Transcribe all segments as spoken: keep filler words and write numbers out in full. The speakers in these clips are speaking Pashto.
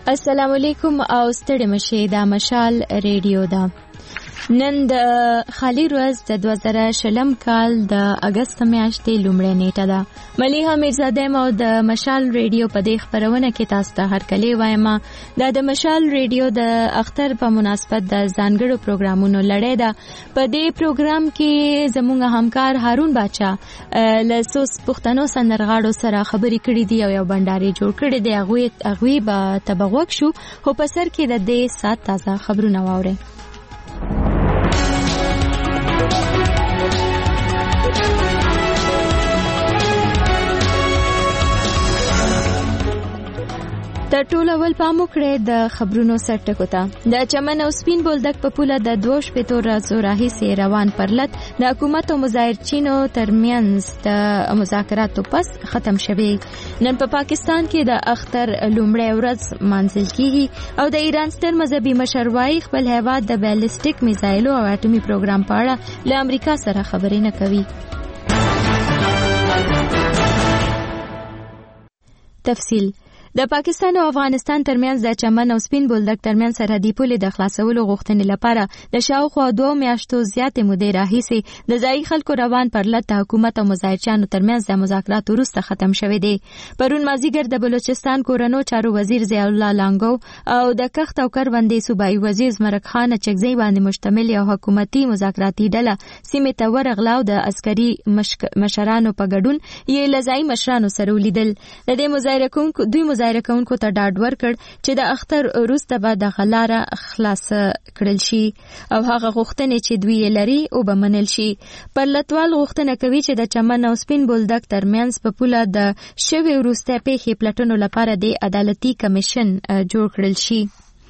السلام علیکم او ستړي مشه دا مشال ریډیو دا نن د خالی ورځ د دوه زره شلم کال د اگست میاشتې لومړۍ نیټه ده. ملیحه میرزاده مو د مشال ریډیو په دې خبرونه کې تاسو ته هرکلی وایم. دا د مشال ریډیو د اختر په مناسبت د ځانګړو پروګرامونو لړۍ ده. په دې پروګرام کې زموږ همکار هارون باچا له څو پښتنو سندرغاړو سره خبرې کړې دي او یو بنداري جوړ کړی دی. هغه هغه به تبغوک شو خو په سر کې د دې سات تازه خبرونه واوري. د ټول اول پام وکړئ د خبرونو سرټکو ته. د چمن او سپین بولدک په پوله د دوه شپېتو ورځو راهیسې روان پرلت د حکومت او مظاهرچینو ترمنځ د مذاکراتو پس ختم شوی. نن په پاکستان کې د اختر لومړۍ ورځ مانځل کیږي او د ایران ستر مذهبي مشر وايي خپل هیواد د بیلسټیک میزایلو او اټومي پروګرام په اړه له امریکا سره خبرې نه کوي. تفصیل د پاکستان او افغانستان ترمنځ د چمن او سپین بولدک ترمنځ سرحدي پولې د خلاصولو غوښتنې لپاره د شاوخوا دوه میاشتو زیاتې مودې راهیسې د ځایي خلکو روان پرلت د حکومت او مظاهرچیانو ترمنځ د مذاکراتو وروسته ختم شوی دی. پرون مازیګر د بلوچستان کورنو چارو وزیر ضیاء الله لانګو او د کښت او کروندې صوبایي وزیر زمرک خان چکزی باندې مشتمل یو حکومتي مذاکراتي ډله سیمې ته ورغله او د عسکري مشرانو په ګډون یې له ځایي مشرانو سره ولیدل. د دې مظاهره کوونکو دوی مظاهره کوونکو ته ډاډ ورکړ چې د اختر وروسته به د غلاره خلاص کړل شي او هغه غوښتنې چې دوی یې لري او به منل شي. پرلتوال غوښتنه کوي چې د چمن او سپین بولدک ترمنځ په پوله د شوې وروسته پیښې پلټنو لپاره د عدالتي کمیشن جوړ کړل شي.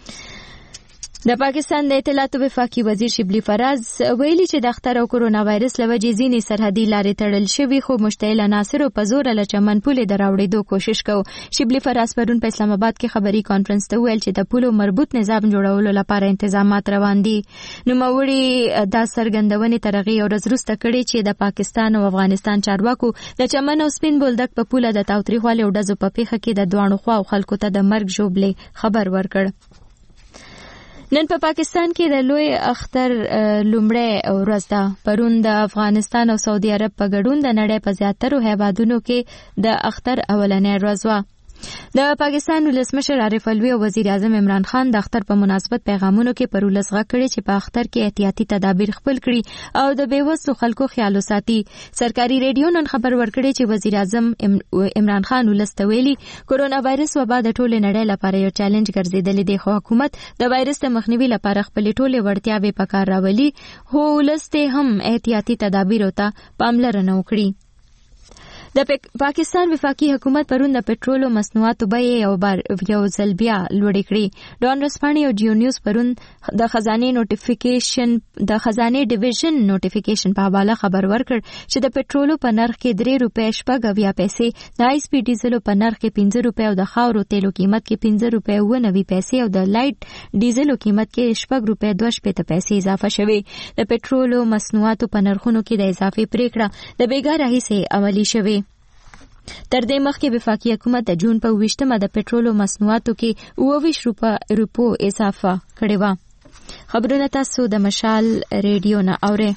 د پاکستان د اطلاعات وفاقي وزیر شبلی فراز ویلي چې د اختر او کرونا وایرس لوجې ځینې سرحدي لارې تړل شوي خو مشتعل عناصر په زور له چمن پولې د راوړېدو کوشش کوي. شبلی فراز پرون په اسلام آباد کې خبري کانفرنس ته ویل چې د پولو مربوط نظام جوړولو لپاره تنظیمات روان دي. نوموړي دا څرګندونې تر هغې ورځ وروسته کړې چې د پاکستان او افغانستان چارواکو د چمن او سپین بولدک په پوله د تاوتریخوالي او ډزو په پیښه کې د دواړو خواو خلکو ته د مرګ ژوبلې خبر ورکړ. نن په پا پاکستان کې د لوی اختر لومړی ورځ ده. پرون د افغانستان او سعودي عرب په ګډون د نړۍ په زیاترو هیوادونو کې د اختر اولنۍ ورځ وه. د پاکستان ولسمشر عارف الوی او وزیر اعظم عمران خان د اختر په مناسبت پیغامونو کې پر ولس غږ کړی چې په اختر کې احتیاطي تدابیر خپل کړي او د بیوسو خلکو خیال وساتي. سرکاري ریډیو نن خبر ورکړی چې وزیر اعظم عمران خان ولس ته ویلي کرونا وایرس وبا د ټولې نړۍ لپاره یو چیلنج ګرځېدلی دی خو حکومت د وایرس د مخنیوي لپاره خپلې ټولې وړتیاوې په کار راولي خو ولس ته هم احتیاطي تدابیرو ته پاملرنه وکړي. د پاکستان وفاقي حکومت پرون د پټرولو مصنوعاتو بیې یو بار یو ځل بیا لوړې کړې. ډان رسپاني او جیو نیوز پرون د خزانه نوټیفیکیشن د خزانه ډیویژن نوټیفیکیشن په حواله خبر ورکړ چې د پټرولو په نرخ کې درې روپۍ شپږ اویا پیسې، د آی اس پی ډیزلو په نرخ کې پنځه روپۍ او د خاورو تیلو قیمت کې پنځه روپۍ اوه نوي پیسې او د لایټ ډیزلو قیمت کې شپږ روپۍ دوه شپېته پیسې اضافه شوې. د پټرولو مصنوعاتو په نرخونو کې د اضافې پریکړه د بیګا راهیسې عملي شوې. تر دې مخکې وفاقي حکومت د جون په ویشتمه د پټرولو مصنوعاتو کې اوه ویشت روپو اضافه کړې وه. خبرونه تاسو د مشال ریډیو نه اورئ.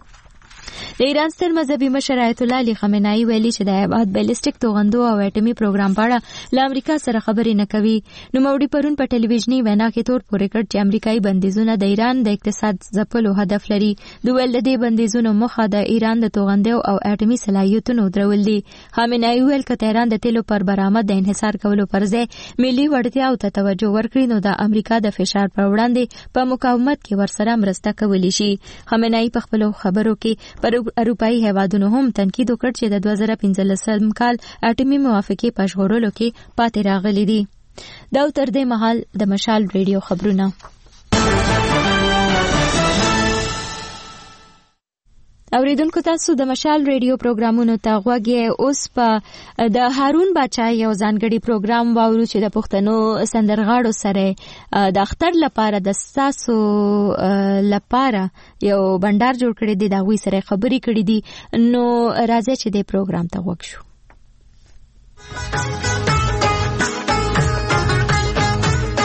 د ایران ستر مذهبي مشر آیت الله علي خامنه‌ای ویلي چې د هیواد بیلسټیک توغندو او اټومي پروګرام په اړه له امریکا سره خبرې نه کوي. نوموړي پرون په ټلویزیوني وینا کې تور پورې کړ چې امریکایي بندیزونه د ایران د اقتصاد ځپلو هدف لري. دوی ویل د دې بندیزونو موخه د ایران د توغندو او اټومي صلاحیتونو درول دي. خامنه‌ای ویل که تهران د تیلو پر برآمد د انحصار کولو پر ځای ملي وړتیاو ته توجه ورکړي نو د امریکا د فشار پر وړاندې په مقاومت کې ورسره مرسته کولی شي. خامنه‌ای په خپلو خبرو کې پر اروپایي هیوادونو هم تنقید وکړ چې د دوه زره پنځلسم کال اټومي موافقې په ژغورلو کې پاتې راغلي دي. دا تر دې مهال د مشال ریډیو خبرونه. اوریدونکو تاسو د مشال ریډیو پروګرامونو ته غوږ یې. اوس په د هارون باچا یو ځانګړي پروګرام واورو چې د پښتنو سندرغاړو سره د اختر لپاره د ستاسو لپاره یو بندر جوړ کړی دی، د هغوی سره خبرې کړې دي. نو راځئ چې د پروګرام ته غوږ شو.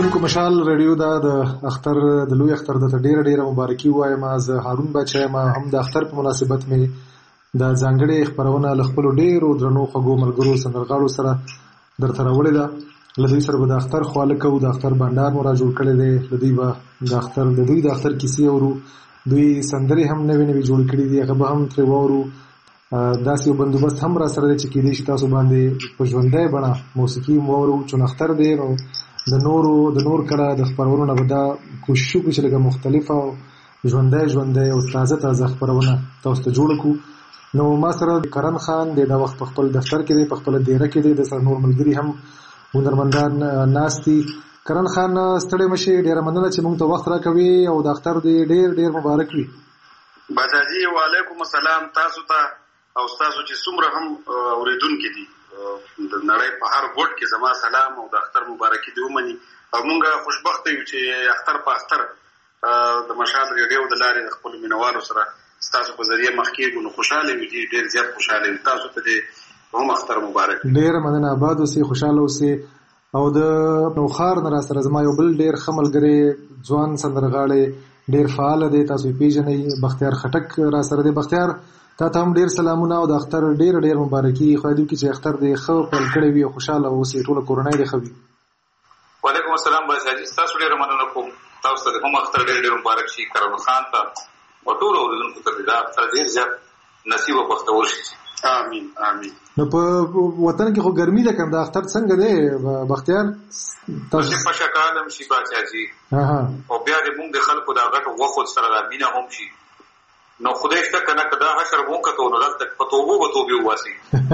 اوریدونکو مشال رادیو دا د اختر د لوی اختر د ډیره ډیره مبارکي وایم. زه هارون بچا ما هم د اختر په مناسبت مې د ځانګړي خبرونه ل خپل ډیرو درنو خګو ملګرو سندرغاړو سره درته راوړې ده. لدوی سره به د اختر خواله کوو، د اختر بانډار مو را جوړ کړی دی. لدوی به د اختر د دوی د اختر کیسې اورو، دوی سندرې هم نوې نوې جوړ کړي دي، هغه به هم ترې واورو. داسې یو بندوبست هم را سره دی چې کېدای شي تاسو باندې په ژوندۍ بڼه موسیقي هم واورو. چون اختر دی نو د نورو د نور کړه د خبرونو نه به دا کوشش وکړو چې لږه مختلفه او ژوندۍ ژوندۍ او تازه تازه خبرونه تاسو ته جوړ کړو. نو ما سره کرن خان دی دا وخت په خپل دفتر کې دی، په خپل دیره کې دی، د سره نور ملګري هم هنرمندان ناست دي. کرن خان ستړی مشي، ډېره مننه چې موږ ته وخت راکوي او د اختر دی ډېر ډېر مبارک وي. باچاجي وعلیکم السلام تاسو ته او تاسو چې څومره هم اوریدونکي دي د نړۍ په هر ګوټ کې زما سلام او د اختر مبارکي دی ومني. او موږ خوشبخته یو چې اختر په اختر د مشال ریډیو د لارې د خپل مینوالو سره تاسو په ذریعہ مخکې نو خوشاله وي، ډېر زیات خوشاله وي. تاسو ته دې هم اختر مبارک. ډېر مننه، آباد اوسئ، خوشاله اوسئ. او د نوخار نه را سره زما یو بل ډېر ښه ملګری ځوان سندرغاړی ډېر فعال دی، تاسو یې پیژنئ، بختیار خټک را سره دی. بختیار تا ته هم ډېر سلامونه او د اختر ډېر ډېر مبارکي. خدای دې وکړي چې اختر دې ښه پیل کړی وي او خوشاله اوسئ، ټوله کورنۍ دې ښه وي. وعلیکم السلام باچاجي، تاسو ډېره مننه کوم. تاسو ته هم اختر ډېر ډېر مبارک شي. کرم خان ته او ټولو اوریدونکو ته دا اختر ډېر زیات نصیب او بختور شي. آمین آمین. نو په وطن کې خو ګرمي ده کوم، د اختر څنګه دی بختیار؟ تاسو په شکالم شي باچاجي او بیا دې موږ د خلکو دا غټ وخت سره د مینه هم شي. نو خدای شته کنه کدا حشر مو کته نو دلته په توبو به توبې واسي.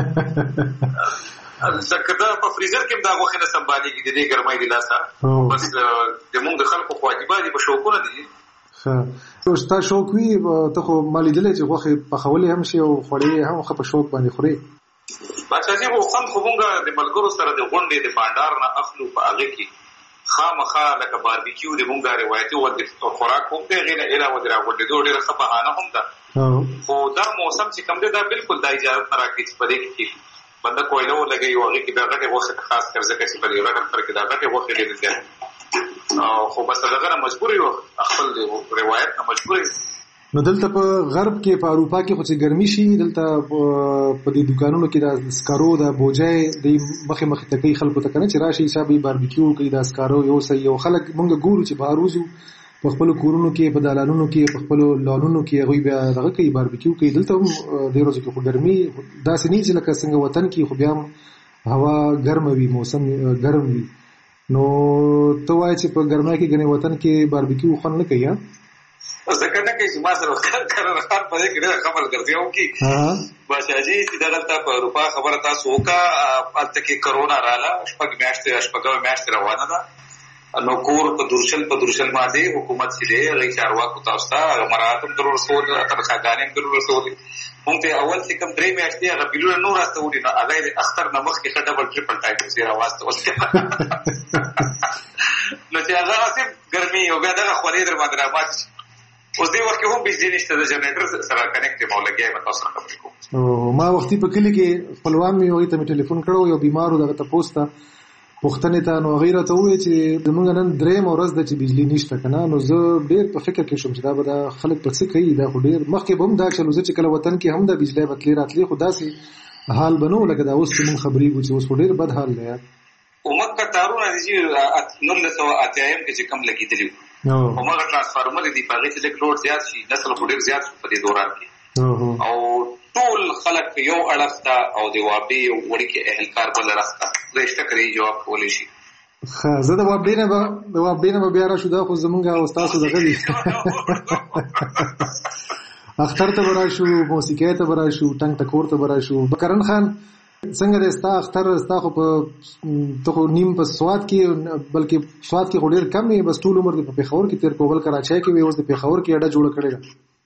ځکه دا په فریزر کې دا غوښنه سمباليږي د دې ګرمۍ د لاسه. بس د موږ د خلکو واجبات په شوقونه دي. ها نو ستا شوق وي ته خو مالې دلې چې غوښه په خولې هم شي او خوري هم خو په شوق باندې خوري. باچاجي وو خوند خو موږ د ملګرو سره د غونډې د بانډار نه اخلو په هغه کې خامخا لکه باربیکیو د موږ روایتي ول د خوراک هم ته غیله اله و درا وړي دوه ډیره ښه بهانه هم ده. خو دا موسم چې کوم دی دا بالکل د اجازه نه راکړي چې په دې کې بنده کویلو لګي او هغه کې د غټه وخت خاص کر ځکه چې په دې غټه فرق دا غټه وخت ډېر زیات خو بس دغه مجبور یو خپل روایت نه مجبور. نو دلته په غرب کې په اروپا کې خو چې ګرمي شي دلته په دې دکانونو کې د سکارو د بوجای د مخه مخه تکي خلکو ته کنه چې راشي حسابي باربیکیو کوي د سکارو یو سې یو خلک مونږ ګورو چې بهاروزو په خپل کورونو کې په دالانونو کې په خپل لانونو کې غوي بیا دغه کوي باربیکیو کوي. دلته هم د ورځې کې خو ګرمي داسې نه چې لکه څنګه وطن کې خو بیا هوا ګرم وي، موسم ګرم وي. نو ته وایې چې په ګرمۍ کې ګنې وطن کې باربیکیو خوند نه کوي؟ ځکه نه کوي چې ما سره کرن خان په دې کې ډېره خبر ګرځیو کې باچاجي چې دلته په اروپا خبره تاسو وکړه هلته کې کرونا رااله شپږ میاشتې شپږمه میاشتې روانه ده. نو کور په درشل په درشل باندې حکومت چې دی هغه چارواکو تاسو ته مراعات هم در رسول تنخواګانې هم در رسول. مونږ ته اول چې کوم درې میاشتې هغه بیلونه نور راسته وړي نو هغه د اختر نه مخکې ښه ډبل ټریپل ټایپ یې راواسته نو چې هغه هسې ګرمي او بیا دغه خولې در باندې رامات شي. اوس دې وخت کې هم بجلي نشته، د جنریټر سره کنیکټ یم او لګیا یم تاسو سره خبرې کوم. ما وختي په کلي کې خپلوان مې هغوی ته مې ټلیفون کړی یو بیمارو دغه تپوس ته پوښتنې ته نو هغوی راته وویل چې زموږ نن درېیمه ورځ ده چې بجلي نشته که نه. نو زه ډېر په فکر کې شوم چې دا به دا خلک په څه کوي. دا خو ډېر مخکې به هم دا چلو زه چې کله وطن کې هم دا بجلۍ به تلې راتلې خو داسې حال به نه و لکه دا اوس چې موږ خبرېږو چې اوس خو ډېر بد حال دی. همغه تارونه دي چې نولس سوه اتیایم کې چې کم لګېدلي وو همغه ټرانسفارمر دي په هغې چې لږ لوډ زیات شي نسل خو ډېر زیات شو په دې دوران کې او ټول خلک یو اړخ ته او د وابډې یو وړوکي اهلکار بل اړخ ته رشته کوي جواب کولی شي. ښه زه د وابډې نه به د وابډې نه به بیا راشو دا خو زمونږ او ستاسو دغه دي اختر ته به راشو، موسیقۍ ته به راشو، ټنګ ټکور ته به راشو. کرن خان څنګه دی ستا اختر؟ ستا خو په ته خو نیم په سوات کې بلکې سوات کې خو ډېر کم یې بس ټول عمر دې په پېښور کې تېر کړو، بل کراچۍ کې وې اوس د پېښور کې اډه جوړه کړې ده.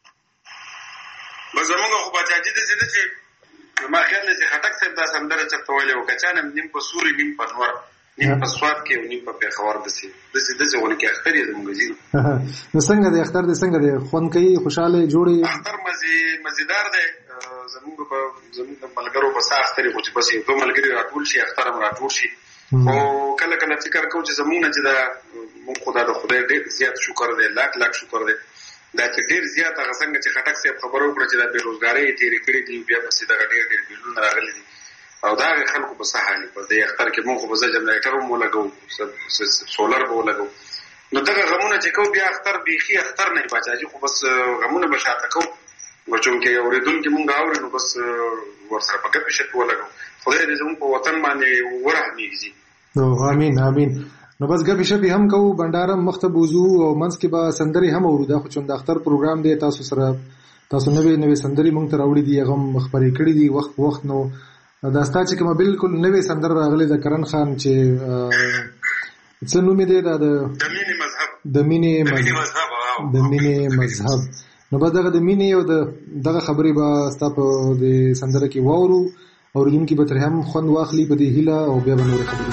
بس زمونږ خو باچاجي داسې ده چې ما خیال دی چې خټک صاحب دا سندره چېرته ویلې وه که چا نه نیم په سوري نیم په نور نیم په سوات کې او نیم په پېښور داسې داسې داسې غونې کې اختر یې زمونږ ځي. نو څنګه دی اختر دی څنګه دی خوند کوي خوشحاله جوړې؟ اختر مزیدار دی. زمونږ په زمونږ د ملګرو په ساه اختر یې خو چې بس یو دوه ملګري راټول شي اختر هم راټول شي خو کله کله فکر کوو چې زمونږ نه چې دا مونږ خدای د خدای ډېر زیات شکر دی، لاک لاک شکر دی دا چې ډېر زیات هغه څنګه چې خټک صاحب خبره وکړه چې دا بېروزګارۍ یې تېرې کړې دي، بیا پسې دغه ډېر ډېر بیلونه راغلي دي او د هغې خلکو په څه حال په دې اختر کې مونږ خو به زه جنریټر هم ولګوو، سولر به ولګوو. نو دغه غمونه چې کوو بیا اختر بیخي اختر نه باچاجي خو بس غمونه به شاته کوو، چونکې اورېدونکي مونږ اوري نو بس ورسره په ګپې شپې ولګوو. خدای دې زموږ په وطن باندې ورحمېږي. نو آمین آمین. نو بس ګپې شپې هم کوو، بنډاره مخ ته بوځو او منځ کې به سندرې هم اورو. دا خو چون د اختر پروګرام دی، تاسو سره تاسو نوې نوې سندرې مونږ ته راوړي دي، هغه هم خپرې کړي دي وخت په وخت. نو دا ستا چې کومه بالکل نوې سندره راغلې د کرن خان چې څه نوم یې دی دا د مینې مذهب د مینې مذهب د مینې مذهب. نو بس دغه د مینې او دغه خبرې به ستا په دې سندره کې واورو، اورېدونکي به ترې هم خوند واخلي په دې هیله، او بیا به نورې خبرې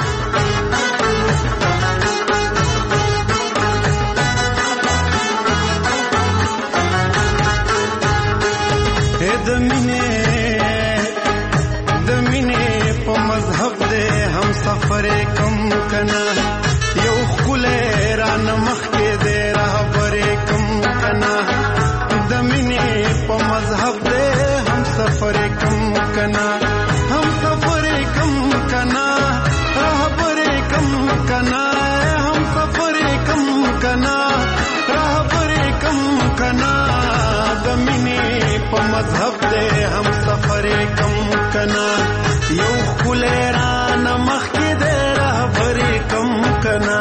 د مینې د مینې په مذهب دې هم سفر کم کنا، یو ښکلی رانه مخکې دې رهبر کم کنا. د مینې په مذهب دې هم سفر کم کنا، هم سفر کم کنا، رهبر کم کنا، هم سفر کم کنا، رهبر کم کنا. د مینې په مذهب دې هم سفر کم کنا، یو ښکلی رانه مخکې دې رهبر کم کنا.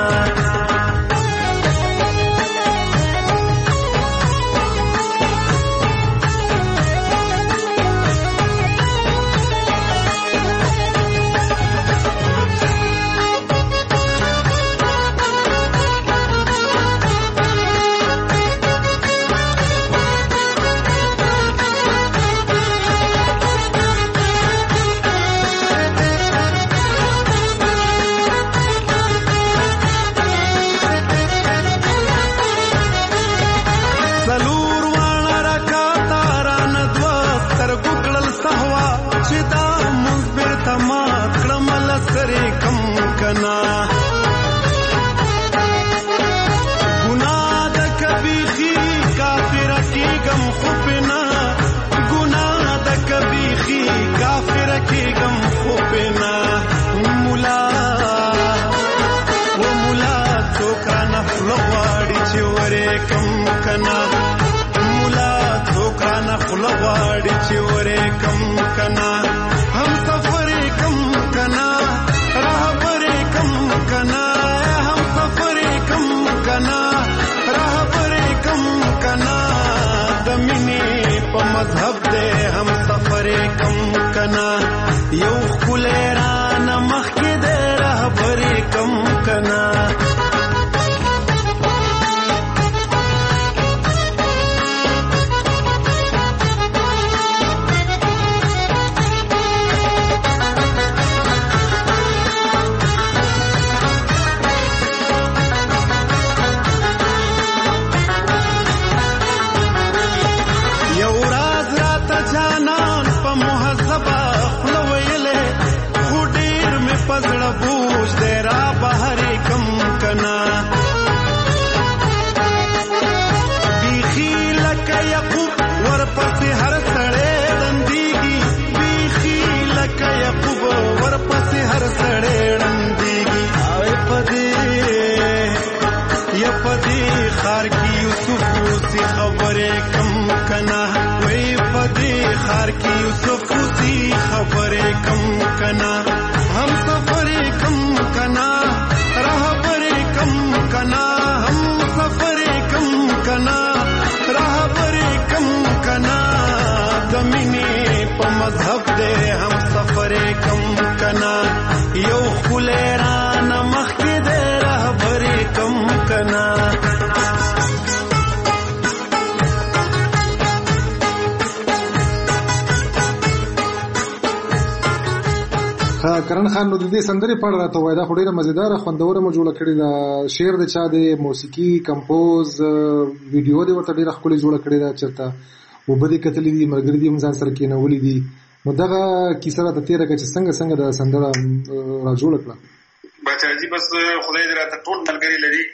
کرن خان نو د دې سندرې په اړه راته وایي، دا خو ډېره مزیداره خوندوره مو جوړه کړې ده. شعر د چا دی، موسیقي، کمپوز، ویډیو دې ورته ډېره ښکلې جوړه کړې ده، چېرته اوبه دې کتلې دي، ملګري دې هم ځان سره کېنولي دي. نو دغه کیسه راته تېره کړه چې څنګه څنګه دا سندره را جوړه کړه. باچاجي بس خدای دې راته ټول ملګري لري،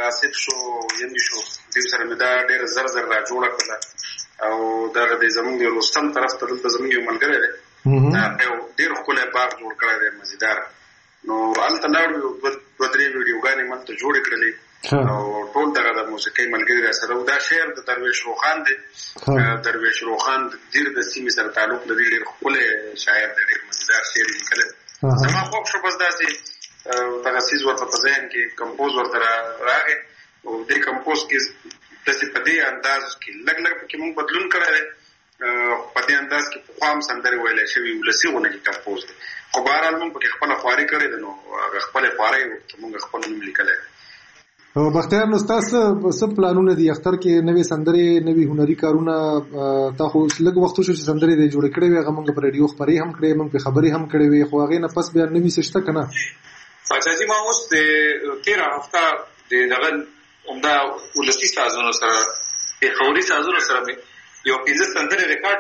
آصف شو یمی شو دیو سره مې دا ډېر زر زر را جوړه کړله او دغه د زمونږ د رستم طرف ته دلته زمونږ یو ملګری دی یو ډېر ښکلی باغ جوړ کړی دی مزیدار نو هلته لاړو دوه درې ویډیوګانې ملته جوړې کړلې او ټول دغه د موسیقۍ ملګري را سره دا شعر د درویش روخان دی درویش روخان ډېر د سیمې سره تعلق لري ډېر ښکلی شاعر دی ډېر مزیدار شعر یې لیکلی زما خوښ شو بس داسې دغه څیز ورته په ذهن کې کمپوز ورته راغی او دې کمپوز کې داسې په دې انداز کې لږ لږ پکې مونږ بدلون کړی دی په دې انداز کې پخوا هم سندرې ویلی شوي ولسي غونه کې کمپوز دی خو بهرحال مونږ پکې خپله خواري کړې ده نو هغه خپلې خوارۍ ورته مونږ خپل نوم لیکلی دی بختیار نو ستاسو څه پلانونه دي اختر کې نوې سندرې نوې هنري کارونه تا خو لږ وخت شو چې سندرې دې جوړې کړې وې هغه موږ په رادیو خبرې هم کړې موږ په خبرې هم کړې وې خو هغې نه پس بیا نوې څه شته که نه پاچاجي ما اوس د تېره هفته د دغه عمده ولسي سازونو سره پېښوري سازونو سره مې یو پنځه سندرې ریکارډ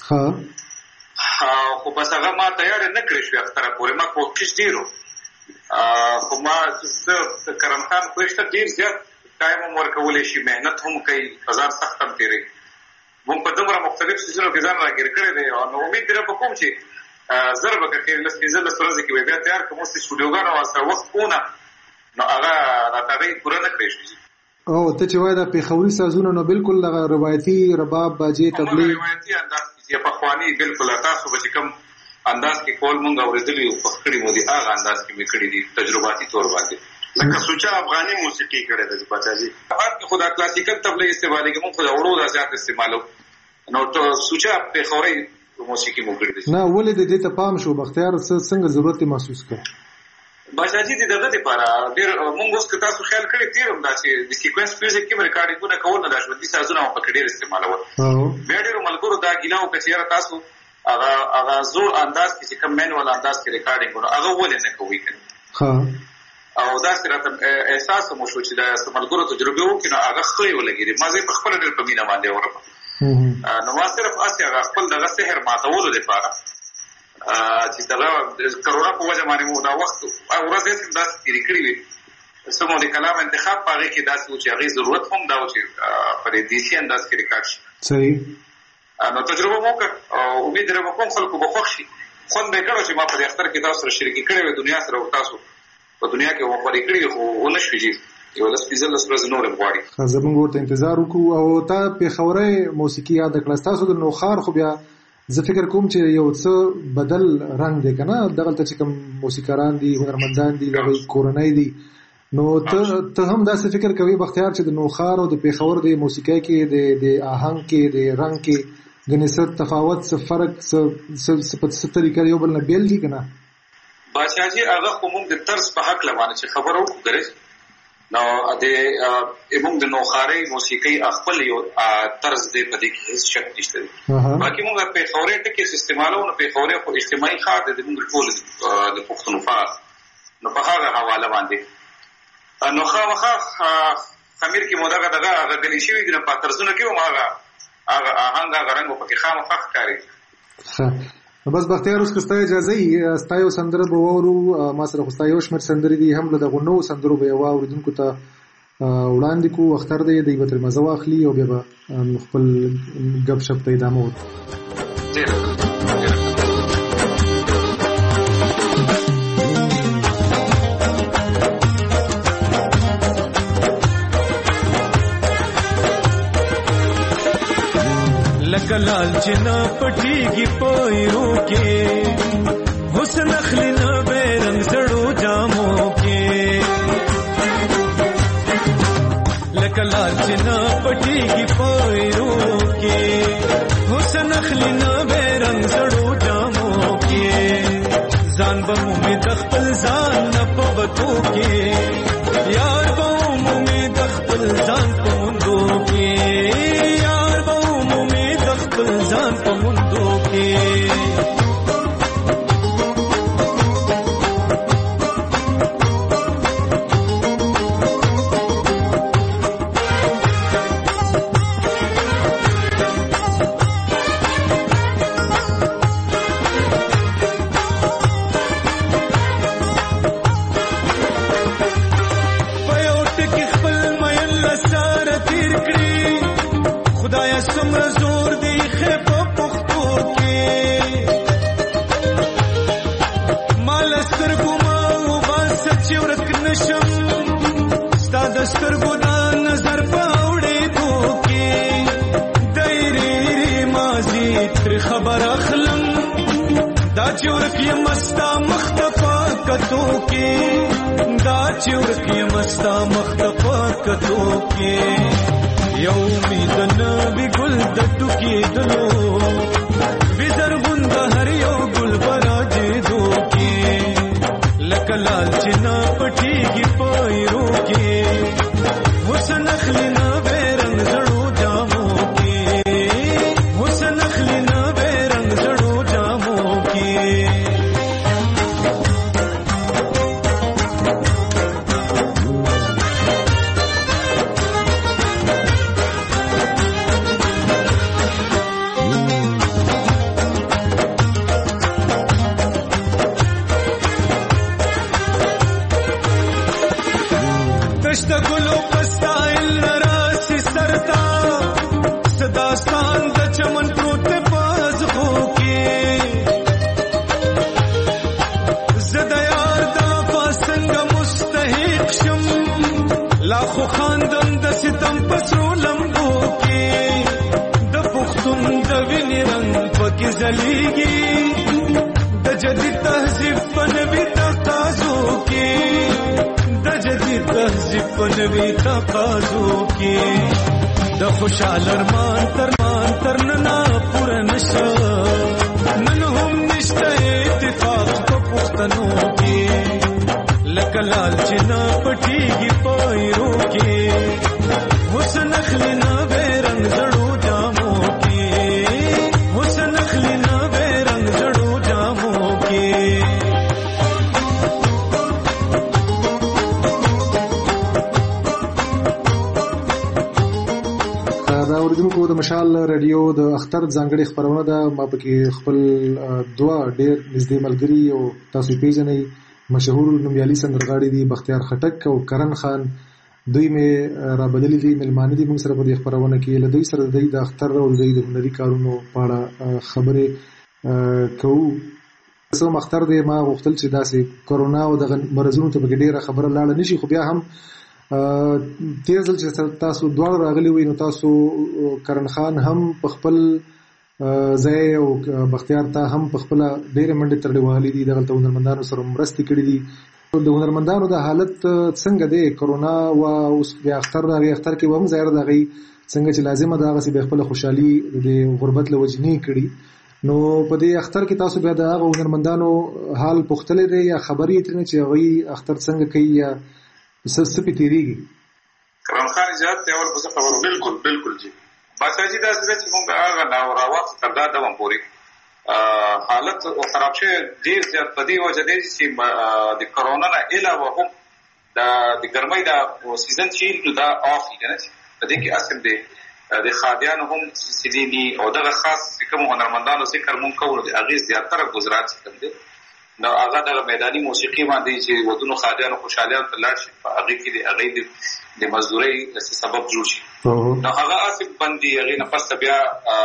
کړې خو بس هغه ما تیارې نه کړې شوې اختره پورې ما کوښښ ډېر و خو ما د کرم خان خوښ ته ډېر زیات ټایم هم ورکولی شي محنت هم کوي بازار سخت هم تېروي موږ په دومره مختلف څیزونو کې ځان راګیر کړی دی نو امید دی په کوم چې زر به که لس پنځلس ورځې کې به بیا تیار کړم اوس د سټوډیوګانو ورسره وخت پونه نو هغه راته هغې پوره نه کړی شي او ته چې وایې دا پېښوري سازونه نو بالکل دغه روایتي رباب باجې تبلې روایتي انداز کې پخواني بالکل تاسو به چې کوم انداز کې کول مونږ اورېدلي او پخ کړي مو دي هغه انداز کې مې کړي دي تجرباتي طور باندې لکه سوچا افغاني موسیقي کړې ده پاچاجي هغه کې خو دا کلاسیکل طبلې استعمالوي کې مونږ خو د وړو دا زیات استعمالو نو ته سوچا پېښوري موسیقي مو کړې ده نه ولې د دې ته پام شو بختیار څنګه ضرورت محسوس کړ پاچاجي د دغه لپاره ډېر مونږ اوس که تاسو خیال کړی تېر هم دا چې د سیکوینس میوزیک کې ریکارډینګونه کول نه دا ژوندي سازونه هم پکې ډېر استعمالول بیا ډېرو ملګرو دا ګیله وکړه چې یاره تاسو هغه هغه زوړ انداز کې چې کوم مینوال انداز کې ریکارډینګونه هغه ولې نه کوئ کنه او داسې راته احساس مو شو چې دا ملګرو تجربې وکړي نو هغه ښه یې ولګېدې ما زه په خپله ډېر په مینه باندې اورم نو ما صرف هسې هغه خپل دغه سحر ماتولو دپاره چې دغه کرونا په وجه باندې مو دا وخت ورځ هېڅ داسې تېرې کړي وي څه مو د کلام انتخاب په هغې کې داسې و چې هغې ضرورت هم دا و چې په دې دیسي انداز کې ریکارډ شي صحیح نو تجربه مو وکړه او امید لرم کوم خلکو به خوښ شي خوند به یې کړی چې ما په دې اختر کې تاسو سره شریکي کړې وې دنیا سره او تاسو په دنیا کې مو خپرې کړي خو ونه شوې چې یو لس پنځلس ورځې نور هم غواړي زموږ ورته انتظار وکړو او تا پېښوری موسیقي یاده کړه ستاسو د نوښار خو بیا زه فکر کوم چې یو څه بدل رنګ دی که نه دغلته چې کوم موسیقاران دي هنرمندان دي د هغوی کورنۍ دي نو ته ته هم داسې فکر کوي بختیار چې د نوښار او د پېښور د موسیقۍ کې د آهنګ کې د رنګ کې ګنې څه تفاوت څه فرق څه په څه طریقه یو بل نه بیل دي که نه بادشاهجي هغه خو موږ د طرز په حق لبانه چې خبره وکړو ګرځ نو د موږ د نوښارۍ موسیقۍ خپل یو طرز دی په دې کې هیڅ شک نشته دی باقي موږ پېښوري ټکي استعمالو نو پېښوري خو اجتماعي ښار دی د موږ ټول د پښتونخوا نو په هغه حواله باندې نو خامخا خمیر کې مو دغه دغه هغه ګلې شوي دي نو په طرزونو کې هم هغه هغه آهنګ هغه رنګ پکې خامخا ښکاري بس بختیار اوس که ستا اجازه وي ستا یو سندره به واورو ما سره خو ستا یو شمېر سندرې دي هم له دغو نوو سندرو به یوه اورېدونکو ته وړاندې کړو اختر دی دوی به ترې مزه واخلي او بیا به خپل ګپ شپ ته ادامه ورکړو لال چنا پټیږي پویرو کې حسن اخلنا بیرنګ سړو جامو کې لکه لال چنا پټیږي پویرو کې حسن اخلنا بیرنګ سړو جامو کې ځان به مې د خپل ځان نه په بتو کې یار به مې د خپل ځان په مندو کې ځان په مندو کې په یو وایا څومره زور دی خې په پښتو کې مال سترګو ما وباسه چې ورک نشم ستا د سترګو دا نظر په اورېدو کې دایرې ماضي تر خبر اخلم دا چې ورک یم ستا مخ ته په کتو کې دا چې ورک یم ستا مخ ته په کتو کې یو امید نبی ګل د ټوکې دلو وی زرغون د هر یو ګل براجېدو کې لکه لال چې نه پټېږي په ایرو کې حسن اخلي نه بې رنګ زړو جامو کې حسن اخلي نه بې رنګ زړو جامو کې تشتا گلو پستایل نراسی سرتا صداستان د چمن پروت باز خو کی زدا یار دا فاسنگ مستحق شم لاخو خاندم د ستم پسرو لمبو کی د پختون د ویني رنگ پکې زلیږي د جدید تهذیب پنوي تقاضو کی د جدید تهذیب پنوي تقاضو کی د خوشحال ارمان تر مان تر ننا پوره نشه نن هم نشته اتفاق په پښتنو کې لکه لال چې نه پټېږي په ایرو کې حسن اخلي نه بې رنګ زړو جامو کې حسن اخلي نه بې رنګ زړو جامو کې دا اوریدونکو د مشال رادیو د اختر ځانګړي خبرونه ده ما پکې خپل دوا ډېر نږدې ملګري او تاسو پیژنئ مشهور نومیالي سندرغاړي دي بختیار خټک او کرن خان دوی مې را بدلې دي ملمانه دي موږ سره په دې خبرونه کې له دوی سره د اختر او د هنري کارونو په اړه خبرې کوو سو مختر دی ما غوښتل چې داسې کرونا او د مرزونو ته به ډیره خبره لاړه نشي خو بیا هم تیر ځل چې تاسو دواړه راغلي وي نو تاسو کرن خان هم په خپل ځای او بختیار ته هم په خپل ډېرې منډې ترړې وهلې دي دغلته هنرمندانو سره مرستې کړې دي د هنرمندانو د حالت څنګه دی کرونا او اوس د اختر د اختر کې هم ظاهر د هغې څنګه چې لازمه ده هغسې به خپله خوشحالي د غربت له وجې نه کړي نو په دې اختر کې تاسو بیا د هغه هنرمندانو حال پوښتلی دی یا خبرې یې ترې چې هغوی اختر څنګه کوي یا څه څه پې تېرېږي کرم خان اجازت دی اول پسې خبرو بالکل بالکل جی بادشاه جي داسې ده چې موږ هغه راوخت تر دا دوام پورې حالت خراب شوی ډېر زیات په دې وجه دی چې د کرونا نه علاوه هم د ګرمۍ دا سیزن چې نو دا آف دی که نه په دې کې اصل دی د خادیانو هم سلسلې دي او دغه خاص چې کوم هنرمندانو ذکر مونږ کوو د هغې زیاتره ګزارات چې کوم دی نو هغه دغه میداني موسیقي باندې چې ودونو خادیانو خوشحالیانو ته لاړ شي په هغې کې د هغې د مزدورۍ سبب جوړ شي نو هغه اصل بند دي هغې نه پسته بیا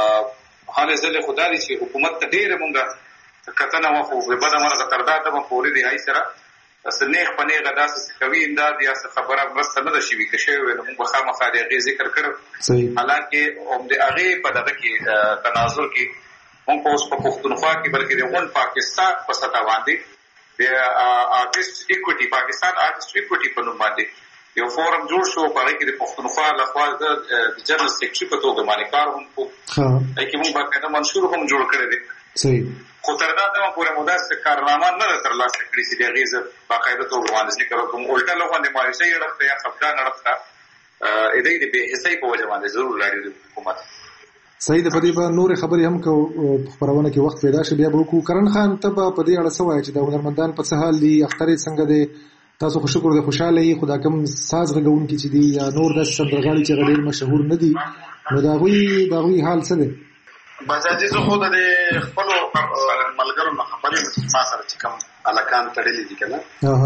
حال ځلې خو دا دی چې حکومت ته ډېره مونږ کتنه وکړو بده مرغه تر دا دمه پورې د هغې سره داسې نیغ په نیغه داسې څه کوي امداد یا څه خبره مرسته نه ده شوي که شوې وی نو مونږ به خامخا د هغې ذکر کړو حالانکې هم د هغې په دغه کې تناظر کې مونږ په اوس په پښتونخوا کې بلکې د غونډ پاکستان په سطح باندې د آرټسټ ایکوټي پاکستان آرټسټ ایکوټي په نوم باندې یو فورم جوړ شو په هغې کې د پښتونخوا لخوا د جنرال سیکرټري په توګه باندې کار هم کوو هغې کې مونږ باقاعده منشور هم جوړ کړی دی خو تر دا دمه پورې مو داسې کارنامه نه ده ترلاسه کړې چې د هغې زه باقاعده توګه باندې ذکر وکړم الټه له باندې مایوسۍ اړخ ته یا خفګان اړخ ته د دې د بې حسۍ په وجه باندې ضرور لاړې د حکومت صحیح ده په دې به نورې خبرې هم کو په خپرونه کې وخت پیدا شي بیا به وکړو کرن خان ته به په دې اړه څه وایي چې د هنرمندان په څه حال دي اختر یې څنګه دی تاسو خو شکر دی خوشحاله یې خو دا کوم ساز غږونکي چې دي یا نور داسې سندرغاړي چې هغه ډېر مشهور نه دي نو د هغوی د هغوی حال څه دی بازاجي زه خو د خپلو ملګرو نه خبرې ما سره چې کوم هلکان تړلي دي که نه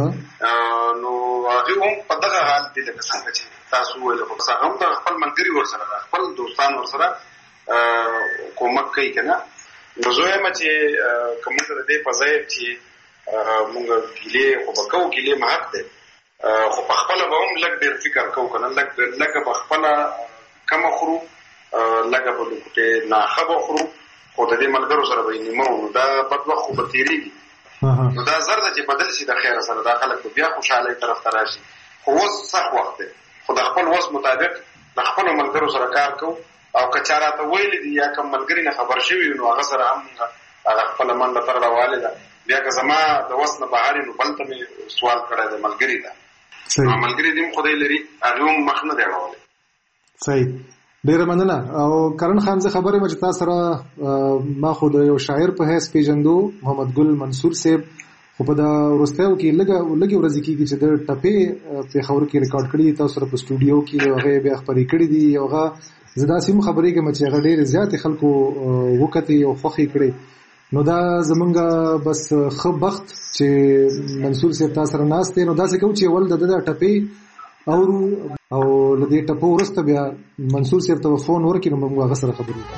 نو هغوی هم په دغه حال دي لکه څنګه چې تاسو وویل خو هغه هم د خپل ملګري ورسره ده خپل دوستان ورسره کومک کوي کنه. نو زه یم چې کوم څه د دې په ځای چې موږ ګیلې خو به کوو، ګیلې محق دی، خو په خپله به هم لږ ډېر فکر کوو که نه، لږه به خپله کمه خورو، لږه به لږ ناښه به خورو، خو د دې ملګرو سره به یې نیمه نو دا بد وخت خو به تېرېږي. نو دا زر ده چې بدل شي د خیره سره، دا خلک به بیا خوشحالۍ طرف ته راشي. خو اوس سخت وخت دی، خو د خپل وس مطابق د خپلو ملګرو سره کار کوو، او که چا راته ویلي دي یا کوم ملګري نه خبر شوي نو هغه سره هم هغه خپله منډه تر راوالې ده. بیا که زما د وس نه بهر نو بل ته مې سوال کړی دی ملګري ته، ملګري دې هم خدای لري، هغې هم مخ نه دی اړولی. صحیح، ډېره مننه. او کرن خان زه خبر یم چې تا سره ما خو د یو شاعر په حیث پېژندو، محمد ګل منصور صاحب، خو په دا وروستیو کې لږه لږې ورځې کېږي چې د ټپې پېښور کې ریکارډ کړي دي، تاسو سره په سټوډیو کې هغه بیا خپرې کړي دي. یو هغه زه داسې هم خبرېږم چې هغه ډېرې زیاتې خلکو وکتې او خوښې کړې. نو دا زمونږ بس ښه بخت چې منصور صاحب تا سره ناست دی. نو داسې کوو چې اول د ده دا ټپې اورو او له دې ټپو وروسته بیا منصور صاحب ته فون ورکړي نو موږ هغه سره خبرې وکړو.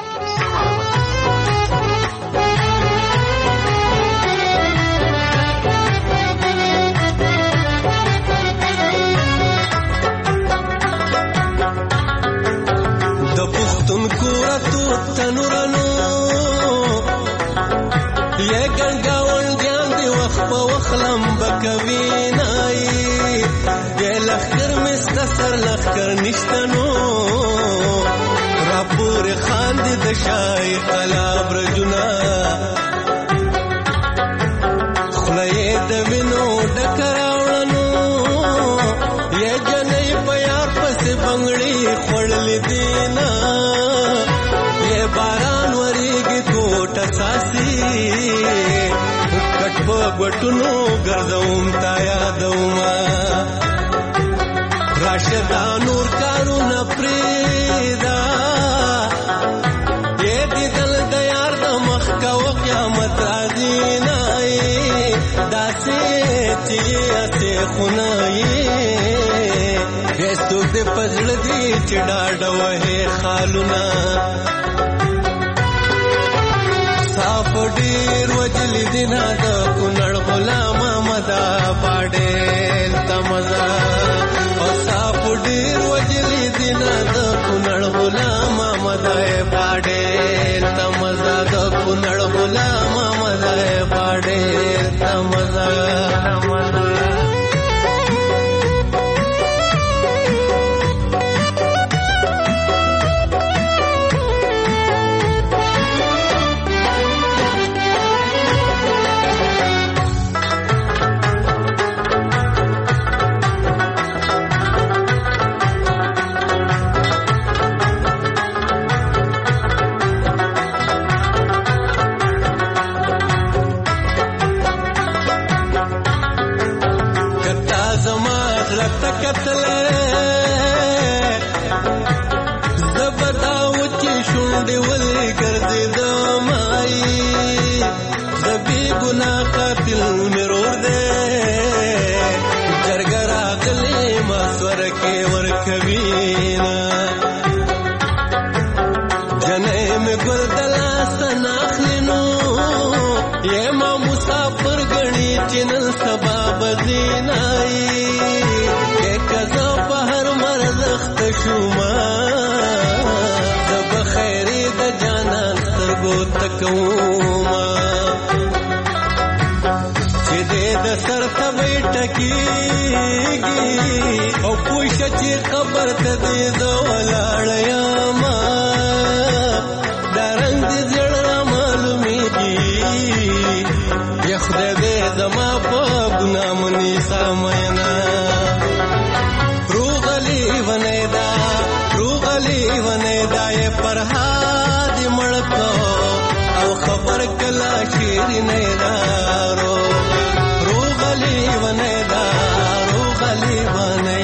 تنورانو یا ګنګاون ګان دی وخت په وخلم بکوینای یا لخر مست سر لخر نشتنو راپور خان دی د شای قلا برجنا خلای د وینو ډکراوړنو یا جنې پیار پس بنگړي خړل دینا باران وریږي کوټه ساسي کټ په ګټونو ګرځوم تا یادوم راشدا نور کارونه پریدا دې دې دل د یار د مخ کا و قیامت راځي نه داسې چې اسه خنای هیڅ دې پزړ دې چې ډاډ وه خالونه صاف ډیر وجلی دینا د کونړ غلام مدا پاډېل تمزا او صاف ډیر وجلی دینا د کونړ غلام مدا پاډېل تمزا د کونړ غلام مدا پاډېل تمزا او پوښ چې خبر ته دې زولاړیا ما درنګ دې زړه معلومیږي یا خدای دې زما په ګناه مني سامینا روغلی ونیدا روغلی ونیدا یې پر هادي مړکو او خبر کلا شیر نه دارو روغلی ونیدا روغلی ونه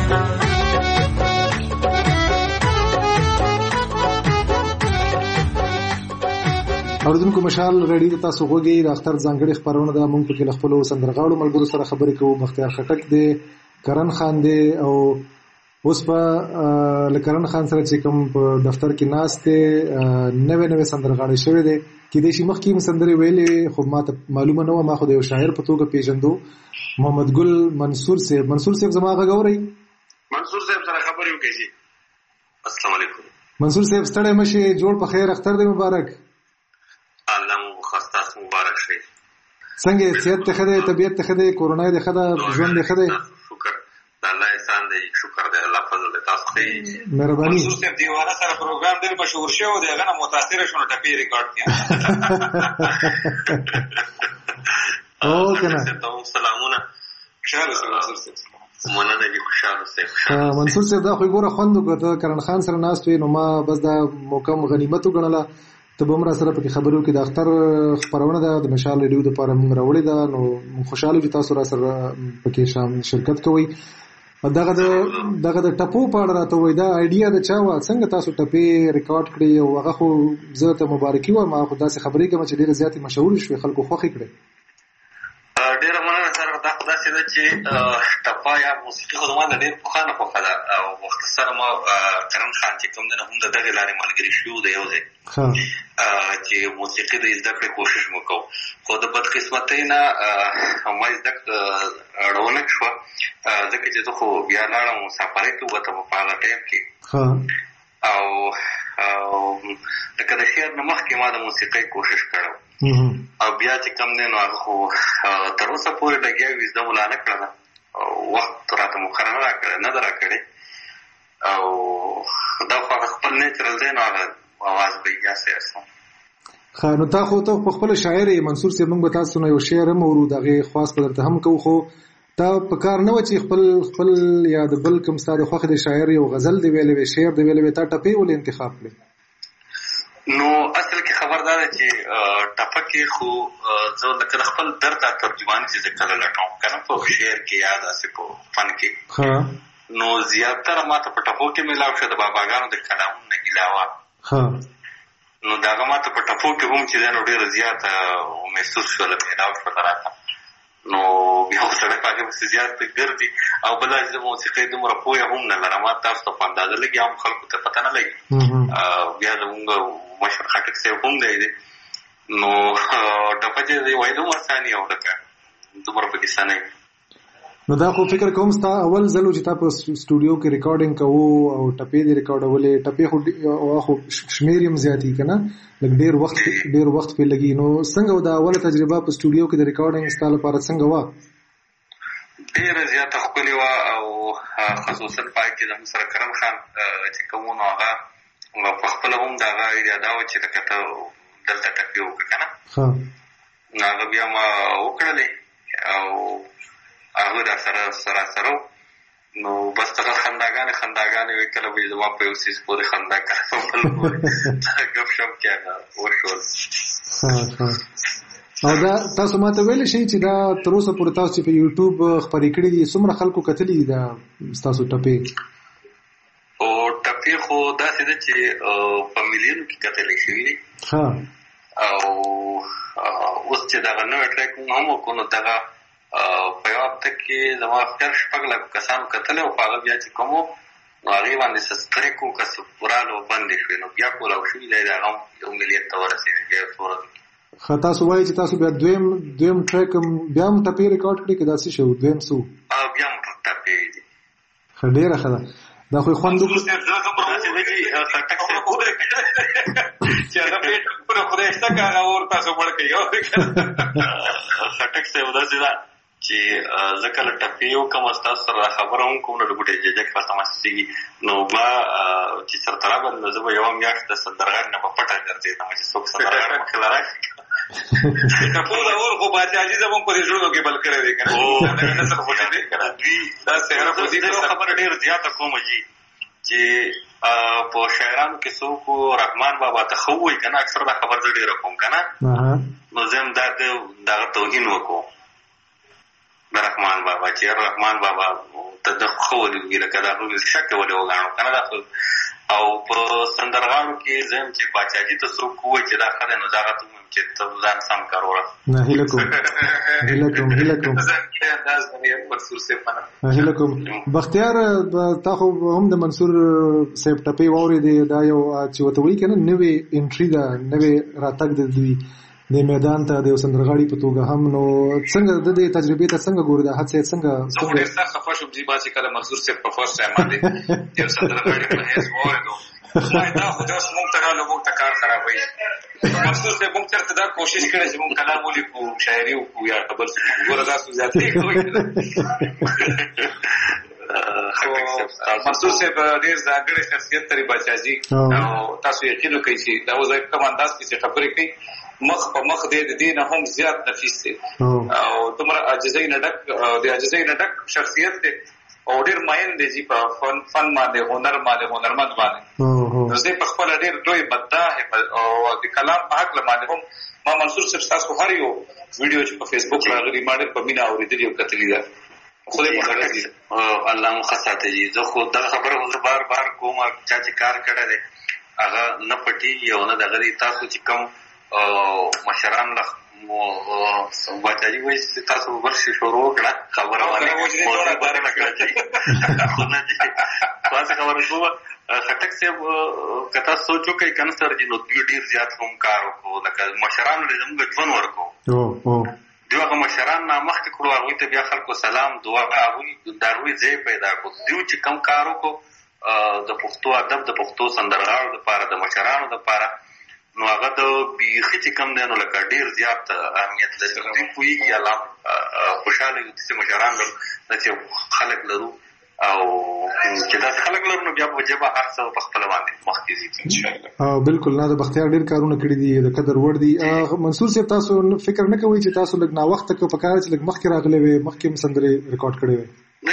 اوردونکو مشال ریډیو ته تاسو غوږی د اختر ځانګړي خبرونه د مونږ په کې خپل سندرغاړو ملګرو سره خبرې کوو. مختیار خټک دی، کرن خان دی او اوس په لکرن خان سره چې کوم په دفتر کې ناشته نوې نوې سندرغاړي شوې دي کې د شي مخکې سندري ویلې خو ماته معلومه نه و ما خو د یو شاعر په توګه پیژندو محمد ګل منصور صاحب منصور صاحب زما غوړی منصور صاحب سره خبرې وکړي. السلام علیکم منصور صاحب ستړی مشه جوړ په خیر اختر دې مبارک. الله مو خاصه مبارک شي. څنګه صحت ته خدای طبيعت ته خدای کورونا دې خدای ژوند دې خدای شکر الله احسان دې شکر دې الله فضل دې تاسو ته مهرباني. منصور صاحب دیوانه سره پروګرام ډېر مشهور شو دی هغه متاثر شونه ټپي ریکارډ کړ. او کنه سلامونه خوشاله منصور صاحب مننه دې خوشاله صاحب. منصور صاحب دا خو ګوره خوند وکړه کرن خان سره ناست وي نو ما بس دا موقع غنیمت وګڼله ته به موږ سره پکې خبرو کې د اختر خبرونه ده د مشال ریډیو د پاره موږ راوړی ده نو خوشاله چې تاسو را سره پکې شامل شرکت کوئ. دغه د دغه د ټپو په اړه راته وای دا ایډیا د چا و څنګه تاسو ټپې ریکارډ کړی او هغه خو زه ته مبارکي وایم ما خو داسې خبرې کوم چې ډیره زیاتې مشهور شوې خلکو خوښ کړي. ډیره مننه سره دا خداسې ده چې ټپا یا موسیقي خو زما د ډېر پخوانه خوښه ده او مختصره ما کرن خان چې کوم دی نه هم د دغې لارې ملګري شوي دی یو ځای چې موسیقي د زده کړې کوشش مو کوو خو د بدقسمتۍ نه ما زده اړونه شوه ځکه چې زه خو بیا لاړم مسافرۍ ته ووتم په هغه ټایم کې او لکه د شعر نه مخکې ما د موسیقۍ کوشش کړی او بیا چې کوم دی نو هغه خو تر اوسه پورې لګیا وي زده مو لا نه کړله وخت راته مقرره نه راکړی نه ده راکړې او دا خو هغه خپل نیچرل دی نو هغه اواز به بیا سیر سم. ښه نو تا خو ته په خپله شاعر یې منصور صاحب موږ به تاسو نه یو شعر هم اورو د هغې خواست به درته هم کوو خو تا په کار نه وه چې خپل خپل یا د بل کوم ستا د خوښې د شاعر یو غزل دی ویلی وی شعر دی ویلی وی تا ټپې ولې انتخاب کړې؟ نو اصل کې خبر دا ده چې ټپه کې خو زه لکه د خپل درد ترجماني چې زه کله لټوم که نه په شعر کې یا داسې په فن کې نو زیاتره ما ته په ټپو کې میلاو شو د باباګانو د کلامونو نه علاوه نو د هغه ما ته په ټپو کې هم چې دی نو ډېره زیاته محسوس شوله میلاو شوله راته نو بیا خو سړی په هغې پسې زیات ګرځي او بله چې د موسیقۍ دومره پوهه هم نه لرم ما تاسو ته په اندازه لګي هم خلکو ته پته نه لګي بیا زمونږ مشر خټک صاحب هم دی دی نو ټپه چې دی ویل هم اساني او لکه دومره پکې څه نه نو دا خو فکر کوم ستا اول ځل و چې تا په سټوډیو کې ریکارډینګ کوو او ټپې دې ریکارډولې ټپې خو خو شمېر یې هم زیاتې که نه لږ ډېر وخت ډېر وخت پرې لګي نو څنګه و دا اوله تجربه په سټوډیو کې د ریکارډینګ ستا لپاره څنګه وه؟ ډېره زیاته ښکلې وه او خصوصا پای کې زموږ سره کرم خان چې کوم نو هغه په خپله هم د هغه ایډیا دا وه چې لکه ته دلته ټپې وکړه که نه نو هغه بیا ما وکړلې او هغه را سره سره سره نو بس هغه خنداګانې خنداګانې وې کله به زما په یو څیز پورې خندا کړه بل پورې ګپ شپ کې هغه وشول. او دا تاسو ما ته ویلی شئ چې دا تر اوسه پورې تاسو چې په یوټیوب خپرې کړي دي څومره خلکو کتلي دي دا ستاسو ټپې؟ او ټپې خو داسې ده چې په میلیونو کې کتلی شوي دي او اوس چې دغه نوی ټریک هم وکړو نو دغه په یو هفته کې زما خیال شپږ لکو کسانو کتلی او په هغه بیا چې کوم نو هغې باندې سبسکرایب کړو که پورالو بندې شوې نو بیا کولاو شوي دی د هغه هم یو میلیون ته ورسېدې بیا څو ورځو کې. ښه تاسو وایئ چې تاسو بیا دویم دویم ټریک بیا هم ټپې ریکارډ کړي که داسې شو دویم څه بیا هم ټپې دي. ښه ډېره ښه ده دا خو یې خوند وکړو چې هغه پېټونه خدای شته که هغه اور تاسو مړ کوي خټک صاحب داسې ده چې زه کله ټپې وکړم ستاسو سره خبره هم کوم نو د ګوټې ججک په تماسېږي نو ما چې سرته رابل نو زه به یوه میاشت د سندرغاړي نه په پټه ګرځېدم چې څوک سندرغاړي مخې له راشي ټپو د اور خو باچاجي زموږ په دې زړونو کې بل کړی دی که نه نسل خو نه دی که نه دوی دا سهره خو دې خبره ډېر زیاته کوم جي چې په شاعرانو کې څوک رحمان بابا ته ښه ووایي که نه اکثر دا خبر زه ډېره کوم که نه نو زه هم دا د هغه توهین وکړو د رحمان بابا چې رحمان بابا ته د ښه ولې وګي لکه د هغه شک ولې وګاڼو که نه دا خو او په سندرغاړو کې زم چې باچاجي ته څوک وایي چې دا خره نو دغه ته چې ته ځان سم کاروره نه هیله کوم هیله کوم هیله کوم هیله کوم بختیار تا خو هم د منصور صاحب ټپې واورېدې دا یو چې ورته وایي که نه نوې انټري ده نوې راتګ د دوی د میدان ته د یو سندرغاړي په توګه هم نو څنګه د دې تجربې ته څنګه ګورې دا هڅې څنګه زه ډېر سخت خفه شوم چې باسي کله منصور صاحب په فرسټ ټایم باندې یو سندرغاړي په حیث واورېدو خدای دا خو اوس موږ ته راغلو موږ ته کار خرابوي منصور صاحب موږ چېرته دا کوشش کړی چې موږ کلام ولیکو شاعري وکړو یا بل څه ګوره دا څه زیاتې کوي منصور صاحب ډېر ځانګړی شخصیت لري باچاجي او تاسو یقین وکړئ چې دا اوس کوم انداز کې چې خبرې کوي مخ په مخ دی د دې نه هم زیات نفیس دی او دومره عاجزۍ نه ډک د عاجزۍ نه ډک شخصیت دی او ډېر ماین دی چې په فن فن باندې هنر باندې هنرمند باندې نو زه په خپله ډېر لوی مداح او د کلام په هکله باندې هم ما منصور صاحب ستاسو هر یو ویډیو چې په فیسبوک راغلي ما ډېر په مینه اورېدلي او کتلي ده خدای په خیر کړي الله مو ښه ساتي جي زه خو دغه خبره زه بار بار کوم چا چې کار کړی دی هغه نه پټېږي او نه دغه دی تاسو چې کوم مشران له باچاجي وایي چې تاسو ورشي شروع وکړه خبره باندې موضوع باره نه کړه چې خلاصه خبره شوه خټک صاحب که تاسو سوچ وکړئ که نه سر چې نو دوی ډېر زیات هم کار وکړو لکه مشرانو له زموږ ژوند ورکړو دوی هغه مشران نه مخکې کړو هغوی ته بیا خلکو سلام دعا هغوی د هغوی ځای پیدا کړو دوی چې کم کار وکړو د پښتو ادب د پښتو سندرغاړو دپاره د مشرانو دپاره نو هغه د بیخي چې کم دی نو لکه ډېر زیات اهمیت لري دوی پوهېږي الله خوشحاله یو داسې مشران لرو داسې خلک لرو او چې داسې خلک لرو نو بیا په ژبه هر څه په خپله باندې مخکې ځي بالکل نه د بختیار ډېر کارونه کړي دي د قدر وړ دي منصور صاحب تاسو فکر نه کوئ چې تاسو لږ ناوخته که په کار چې لږ مخکې راغلی وې مخکې هم سندرې ریکارډ کړې وې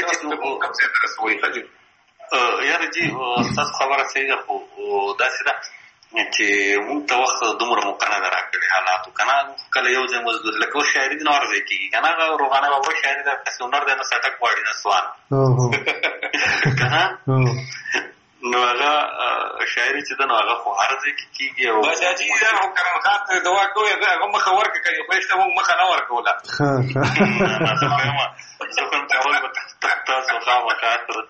یاره جي ستاسو خبره صحیح ده خو داسې ده چې موږ ته وخت دومره موقع نه ده راکړې حالاتو که نه کله یو ځای مزدور لکه اوس شاعري نه ورځی کېږي که نه هغه روغانه بابا شاعري ده داسې هنر دی نه سټک غواړي نه سوان که نه نو هغه شاعري چې ده نو هغه خو هر ځای کې کېږي او باچاجي دا خو کرم خان ته دعا کوي هغه مخه ورکړه که خو یې موږ مخه نه ورکوله زه خو یم زه خو یم چې هغوی به تاسو خامخا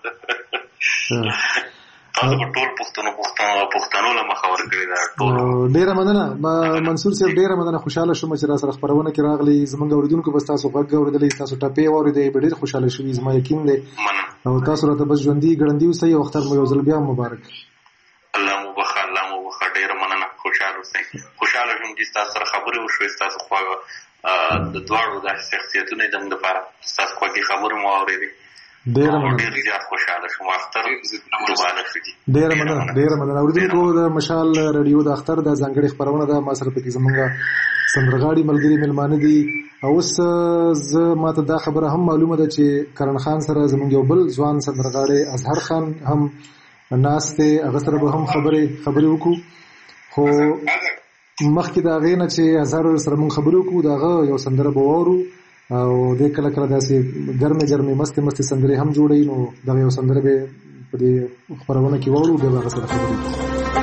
تاسو په ټول پښتنو پښتنو له مخه ورکړې ده ټول ډېره مننه منصور صاحب ډېره مننه خوشحاله شوم چې را سره خپرونه کې راغلی زموږ اورېدونکو به ستاسو غږ اورېدلی ستاسو ټپې واورېدې به ډېر خوشحاله شوي زما یقین دی او تاسو راته بس ژوندي ګړندي اوسئ او اختر مو یو ځل بیا مبارک الله مو بخښه الله مو بخښه ډېره مننه خوشحاله اوسئ خوشحاله شوم چې ستاسو سره خبرې وشوې ستاسو خواږه د دواړو داسې شخصیتونه یې زموږ دپاره ستاسو خواږې خبرې مو واورېدې ډېره مننه ډېره مننه ډېره مننه اورېدونکو د مشال راډیو د اختر د ځانګړې خپرونه ده ما سره پکې زموږ سندرغاړي ملګري مېلمانه دي او اوس زه ماته دا خبره هم معلومه ده چې کرن خان سره زموږ یو بل ځوان سندرغاړی اظهر خان هم ناست دی هغه سره به هم خبرې خبرې وکړو خو مخکې د هغې نه چې اظهر سره موږ خبرې وکړو د هغه یو سندره به واورو او دې کله کله داسې ګرمې ګرمې مستې مستې سندرې هم جوړوي نو دغه یو سندره به په دې خپرونه کې واورو بیا به هغه سره خبرې وکړو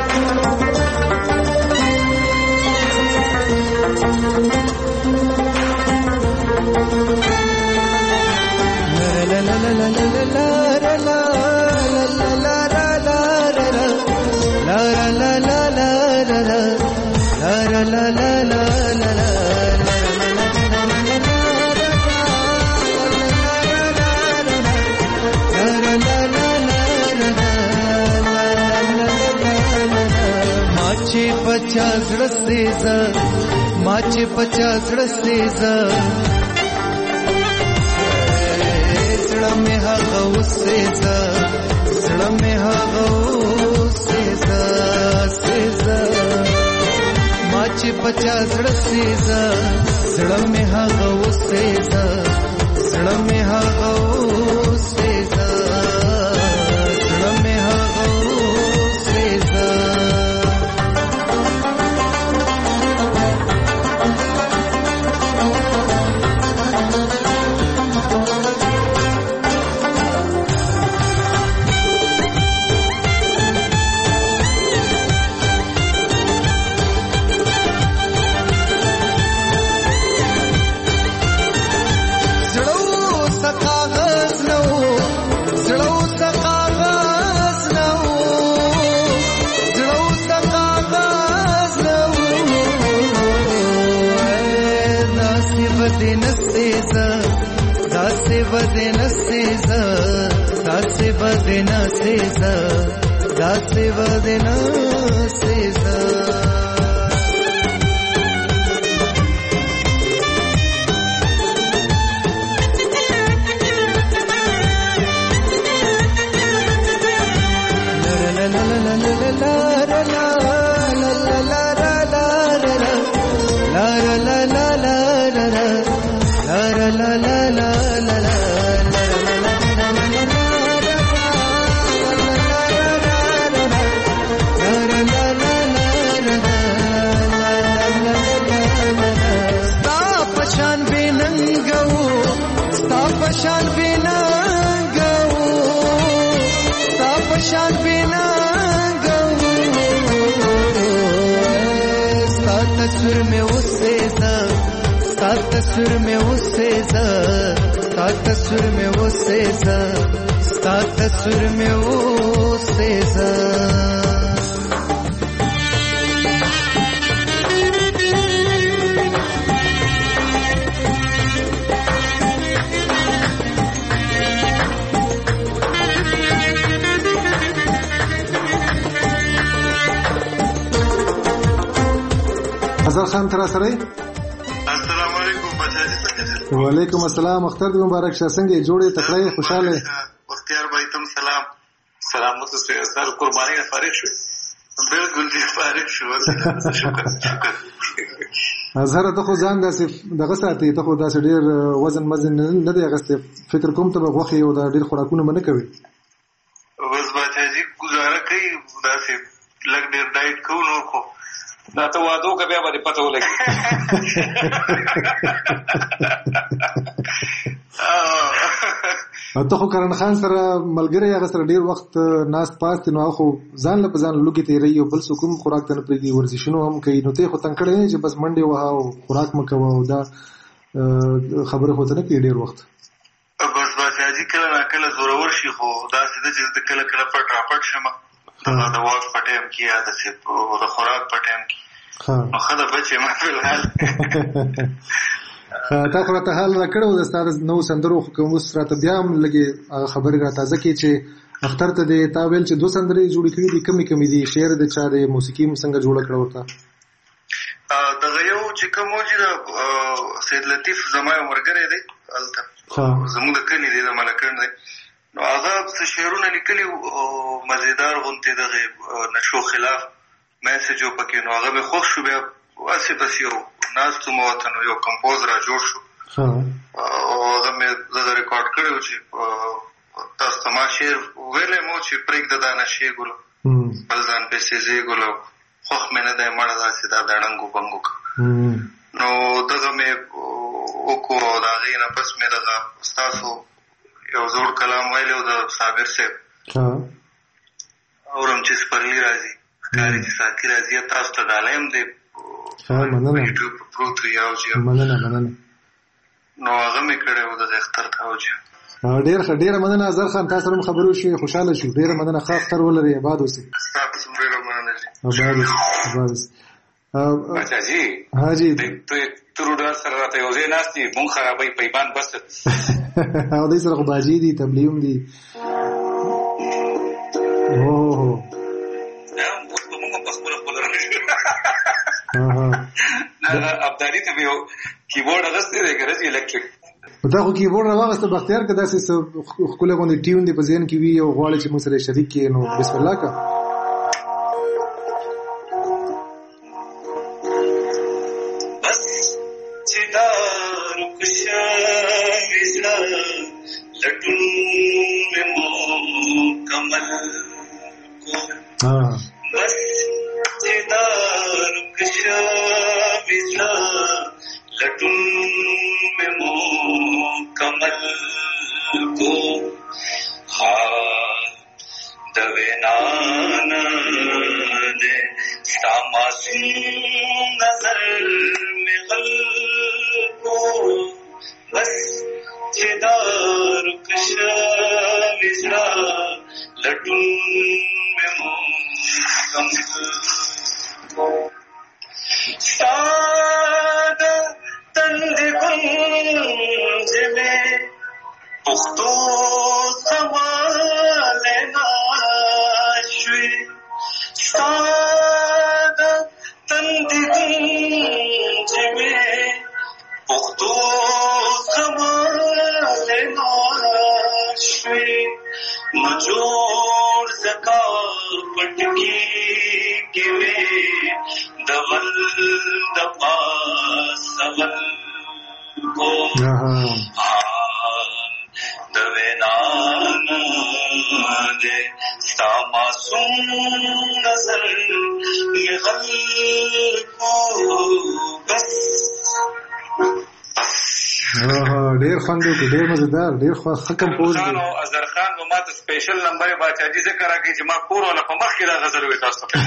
پچاس رسیزا ماچ پچاس رسیزا سړه مې هغه وسیزا سړه مې هغه وسیزا سیزا ماچ پچاس رسیزا سړه مې هغه وسیزا سړه مې هغه وسیزا سړه مې هغه وسیزا देना सेजा दासे व देना सेजा पशान बिना गऊ ता पशान बिना गऊ सा तस्वीर में उससे सा सा तस्वीर में उससे सा सा तस्वीर में उससे सा सा तस्वीर में उससे सा अजहर खान تر سره السلام علیکم بچاجي څنګه وعلیکم السلام اختر دې مبارک شه څنګه جوړې تکړه خوشاله اختیار بھائی تم سلام سلامت سے سر قربانی فارغ شو بالکل دې فارغ شو شکر شکر اظهر ته خو ځان داسې دغه ساتي ته خو داسې ډیر وزن مزن نه دی غسته فکر کوم ته غوخي او دا ډیر خوراکونه باندې کوي بس بچاجي گزاره کوي داسې لګ ډیر ډایټ کوو نو کو دا ته وادو کا بیا باندې پته ولګي ته خو کرن خان سره ملګری هغه سره ډیر وخت ناس پاست نو خو ځان له ځان لوګي تیری او بل څه کوم خوراک ته نه پریږدي ورزشونو هم کوي نو ته خو تنکړې چې بس منډه وها او خوراک مکو او دا خبره هوته نه کوي ډیر وخت بس بچاجي کله نه کله زورور شي خو دا سده چې کله کله پټ راپټ شمه دا د واک په ټایم کې یا د د خوراک په ټایم کې نو خدا بچي ما په حال تا خو ته حال راکړو د ستاسو نو سندرو کوم سره بیا هم لګي خبرې را تازه کی چې اختر ته د تا ویل چې دو سندرې جوړې کړې دي کمی کمی دي شعر د چا د موسیقي څنګه جوړ کړو تا دغه یو چې کوم چې سید لطیف زما مرګره دی الته زموږ د کلی دی د ملکن دی نو هغه څه شعرونه لیکلي مزیدار غونته دغه نشو خلاف میسج پکې نو هغه به خوښ شو بیا واسه بس یو ناس ته مو وطن یو کمپوز را جوړ شو او هغه مې زړه ریکارډ کړو چې تاسو ته ما شعر ویلې مو چې پرېګ د دانه شی ګلو بلځان په سيزي ګلو خوښ مې نه دی مړ داسې دا دړنګو بنګو نو دغه مې وکړو دا غینه پس مې دغه تاسو یو زوړ کلام ویلو د صابر صاحب اورم چې سپرلی راځي کاری چې ساتي راځي تاسو ته دالم دی مننه یوټیوب پروت یو چې مننه مننه نو هغه مې کړو د اختر تاوجه ډیر ډیر مننه اظهر خان تاسو سره خبرو شي خوشاله شو ډیر مننه خاص تر ولري آباد اوسئ تاسو هم ډیر مننه جی آباد آباد اچھا جی ها جی ته ترودار سره راته یو ځای ناشتي مونږ خرابې پیبان بس او دې سره باجی دي تبلیغ دي اوه ابدالي ته یو کیبورډ اغسته دی ګرځي الکتریک دا خو کیبورډ راغسته بختیار کدا سه خپل غونډه ټیون دی په ځین کې وی او غواړي چې موږ سره شریک کړي نو بسم الله کا بس چې دا رکشا وزړه لټون مو کمل کو ها بس چې دا رکشا وزړه لټون مو کمل کو حال دوینان دے ساماسون نظر میں غل کو بس چدار کشا وزڑا لٹون میں مو کمل کو سادہ تند گنج میں پختو سوال لکا پټکی کې وې دغل د پاس غل کو د وینان دې ستا معصوم نظر لغل کو بس ډیر خوند وکړ، ډیر مزیدار، ډیر ښه کمپوز دی. نو اظهر خان به ما ته سپیشل نمبر باچاجي ذکر راکړي چې ما کور ولا په مخ کې دا غزل وې تاسو ته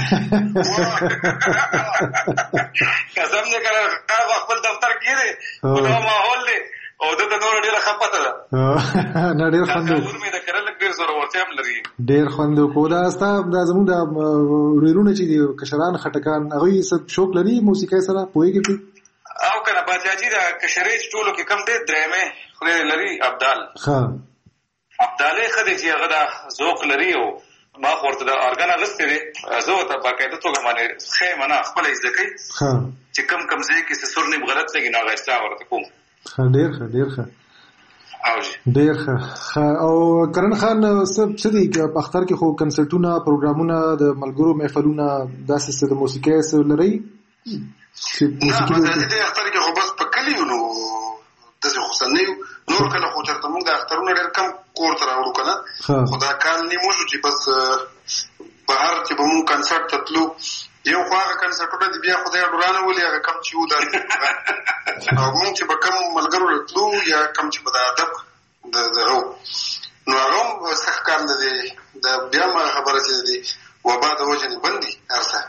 قسم دې کړه هغه خپل دفتر کې دی دا ماحول دی او د نور ډیره خپته ده نه ډیر خوند وکړ، مې دا کړل ډیر زور ورته هم لري، ډیر خوند وکړ. دا ستا دا زموږ د ورونو چې دي کشران خټکان هغوی څه شوق لري موسیقۍ سره پوهېږي او کنه باچاجي دا کشرې ټولو کې کم دی درېمې خدای لري ابدال ښه ابدالې ښه دی چې هغه دا ذوق لري او ما ورته د ارګان اغستې دی زه ورته باقاعده توګه باندې ښیم نه خپله زده کوي چې کم کم ځای کې څه سور نیم غلط لګي نو هغه اصلاح ورته کوم. ښه ډېر ښه ډېر ښه او ډېر ښه. او کرن خان څه دي په اختر کې خو کنسرټونه پروګرامونه د ملګرو محفلونه داسې څه د موسیقۍ څه لرئ چې موسیقي د اختر کې خو بس په کلیو نو داسې خو څه نه یو نور کله خو چېرته موږ د اخترونه ډېر کم کور ته راوړو که نه خو دا کال نیم وشو چې بس بهر چې به موږ کنسرټ ته تلو یو خو هغه کنسرټونه دي بیا خدای ډورانه ولي هغه کم چې وو داسې او موږ چې به کم ملګرو له تلو یا کم چې به د ادب د هغه نو هغه هم سخت کال نه دی د بیا ما خبره چې د وبا د وجې نه بند دي هر څه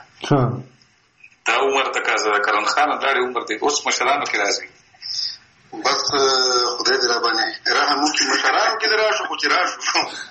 دا عمر تقاضا ده کرن خان داړي عمر دی اوس مشرانو کې راځي بس خدای دې را باندې رحم وکړي مشرانو کې راشو خو چې راشو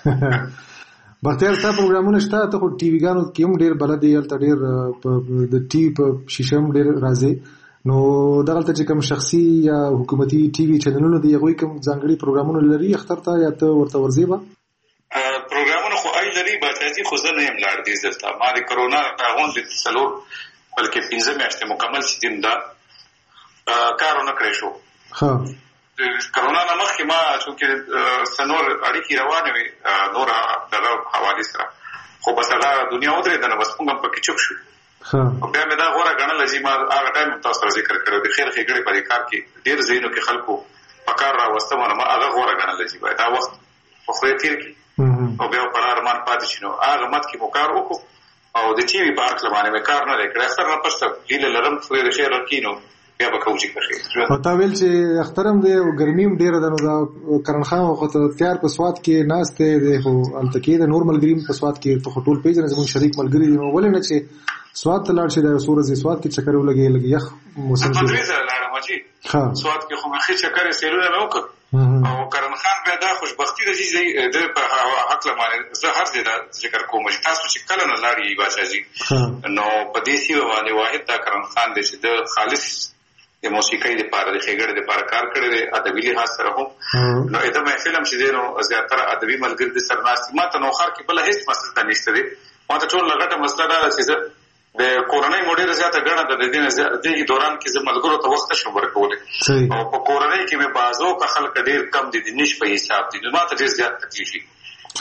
بختیار ستا پروګرامونه شته ته خو ټي وي ګانو کې هم ډېر بلد یې هلته ډېر د ټي وي په شیشه هم ډېر راځي نو دغلته چې کوم شخصي یا حکومتي ټي وي چینلونه دي هغوی کوم ځانګړي پروګرامونه لري اختر ته یا ته ورته ورځې به پروګرامونه خو ای لري باچاجي خو زه نه یم لاړ دې دلته ما د کرونا غونډې څلور بلکې پنځه میاشتې مکمل چې دین دا کار ونه کړی شو کرونا نه مخکې ما چونکې نور اړیکې روانې وې نور دغه حوالې سره خو بس هغه دنیا ودرېده نو بس موږ هم پکې چوپ شو بیا مې دا غوره ګڼله چې ما هغه ټایم تاسو سره ذکر کړی د خیر ښېګړې په دې کار کې ډېر ځایونو کې خلکو په کار راوستم نو ما هغه غوره ګڼله چې باید دا وخت په خدای تېر کړي او بیا په ارمان پاتې شي نو هغه مت کې مو کار وکړو او د ټي وي په هکله باندې مې کار نه دی کړی اختر نه پسته هیله لرم خدای د خیر ورکړي نو بیا به کوو چې ښه او تا ویل چې اختر هم دی او ګرمي هم ډېره ده نو دا کرن خان خو ته تیار په سوات کې ناست دی خو هلته کې د نور ملګري هم په سوات کې ته خو ټول پېژنې زموږ شریک ملګري دي نو ولې نه چې سوات ته لاړ شي دا یو څو ورځې سوات کې چکر ولګې لږ یخ موسم کې درې ځله لاړم حاجي سوات کې خو مې ښه چکرې سیرونه مې وکړ او کرن خان بیا دا خوشبختي ده چې د په هکله باندې زه هر ځای دا ذکر کوم چې تاسو چې کله نه لاړ یې باچاجي نو په دې سیمه باندې واحد دا کرن خان دی چې د خالص د موسیقۍ دپاره د ښېګړې دپاره کار کړی دی ادبي لحاظ سره هم نو دا محفل هم چې دی نو زیاتره ادبي ملګري د سره ناست دي ما ته نوښار کې بله هېڅ مسله نشته دی ما ته ټوله غټه مسله دا ده چې زه د کورنۍ مو ډېره زیاته ګڼه ده د دې نه دې دوران کې زه ملګرو ته وخت نشم ورکولی او په کورنۍ کې مې بعضو که خلک ډېر کم دي د نش په حساب دي نو ما ته ډېر زیات تکلیف وي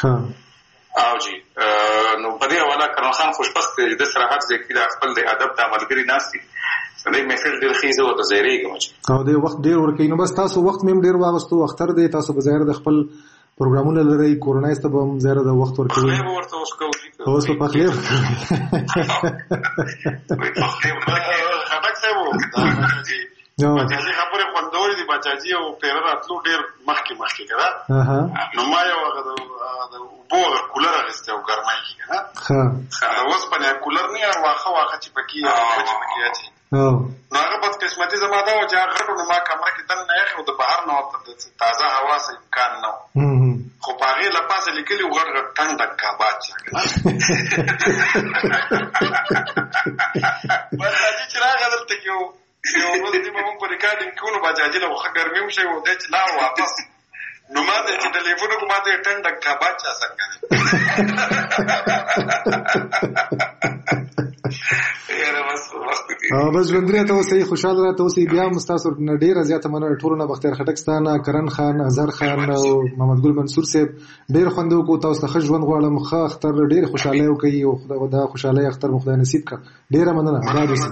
او جی نو په دې حواله کرن خان خوشبخت دی د سره هر ځای کې د خپل د ادب دا ملګري ناست دي دې محفل ډېر ښه زه ورته ځایرېږم او دې وخت ډېر ورکوي نو بس تاسو وخت مې هم ډېر واغستو اختر دی تاسو به ظاهر د خپل پروګرامونه لرئ کورنۍ ته به هم ظاهره د وخت ورکوي پخلی به ورته اوس کوو اوس به پخلی خټک صاحب باچاجي خبرې خوندورې دي باچاجي او پیره راتلو ډېر مخکې مخکې که نه نو ما یو هغه د اوبو هغه کولر اخیستی او ګرمۍ کې که نه د اوسپنې کولر نه یا واښه واښه چې پکې چې پکې اچوي نو هغه بدقسمتي زما دا وه چې هغه غټو نو ما کمره کې دننه یخ او د بهر نه ورته تازه هوا څه امکان نه و خو په هغې له پاسه لیکلي و غټ غټ ټنډه کباب چې که نه باچاجي چې راغی دلته کې یو ورځ دې به مونږ په ریکارډینګ کې ونو باچاجي له ښه ګرمي هم شوی و دی چې لاړ واپس نو ما ته چې ټلیفون وکړو ما ته یې ټنډه کباب چا څنګه دی او او بس ژوندری ته اوسې خوشاله راته اوسې. بیا مستاسو ډیره زیاته مننه ټولو نه، بختیار خټکستانه، کرن خان، اظهر خان او محمد ګل منصور صاحب ډیر خوندو کو. تاسو ته ښه ژوند غواړم، ښه اختر ډیر خوشاله وکړي او خدای دا خوشاله اختر مو خدای نصیب کړه. ډیره مننه. آباد اوسئ.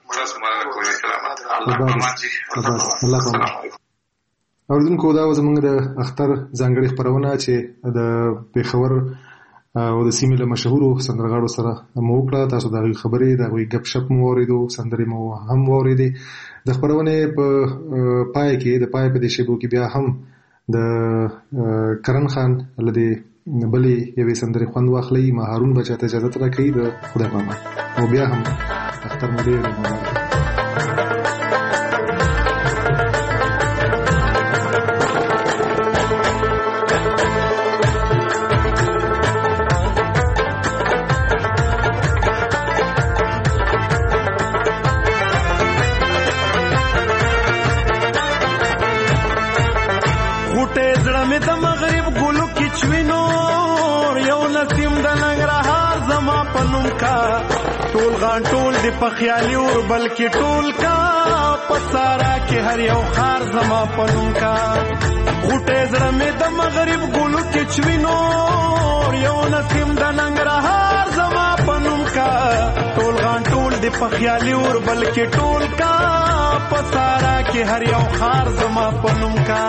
الله پاک. اوردونکو دا زموږ د اختر ځانګړې خپرونه چې د پېښور او د سیمې له مشهورو سندرغاړو سره مو وکړه. تاسو د هغوی خبرې، د هغوی ګپ شپ مو واورېدو، سندرې مو هم واورېدې. د خپرونې په پای کې د پای په دې شیبو کې بیا هم د کرن خان له دې بلې یوې سندرې خوند واخلئ. ما هارون بچا ته اجازه راکوي د خدای په امان. او بیا هم اختر مو ډېر مبارک. د مغرب ګلو کې چوینور یو نسیم د ننګرهار زما پنوم کا ټول غان ټول د پخیالي اور بلکې ټول کا پسارا کې هر یو خار زما پنوم کا غټه زړه مې د مغرب ګلو کې چوینور یو نسیم د ننګرهار زما پنوم کا ټول غان ټول د پخیالي اور بلکې ټول کا پسارا کې هر یو خار زما پنوم کا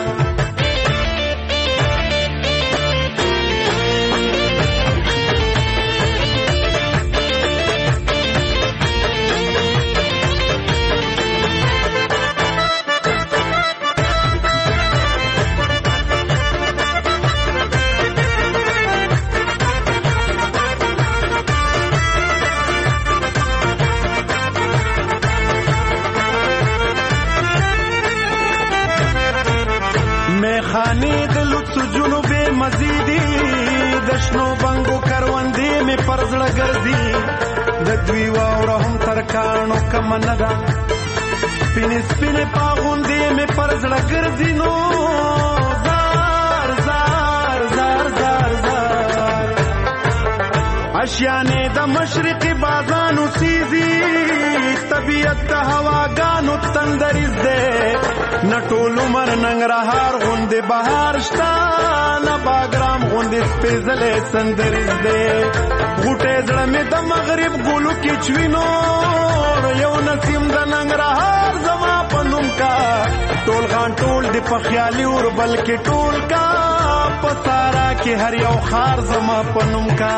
خانی د لطف جنوبی مزیدی د شنو بنګو کروندې مې پر زړه ګرځي د دوی واوره هم ترکانو کم نه ده سپینې سپینې پاغوندې مې پر زړه ګرځي نو زار زار زار زار زار اشیانې د مشرقي بازانو سیزي طبیعت د هواګانو تندریز دی نه ټول عمر ننګرهار غوندې بهار شته نه باګرام غوندې سپېڅلی سندریز دی غوټې زړه مې د مغرب ګلو کې چوینور یو نسیم د ننګرهار زما په نوم کا ټول غان ټول د پخیالي اور بلکې ټول کا په سارا کې هر یو خار زما په نوم کا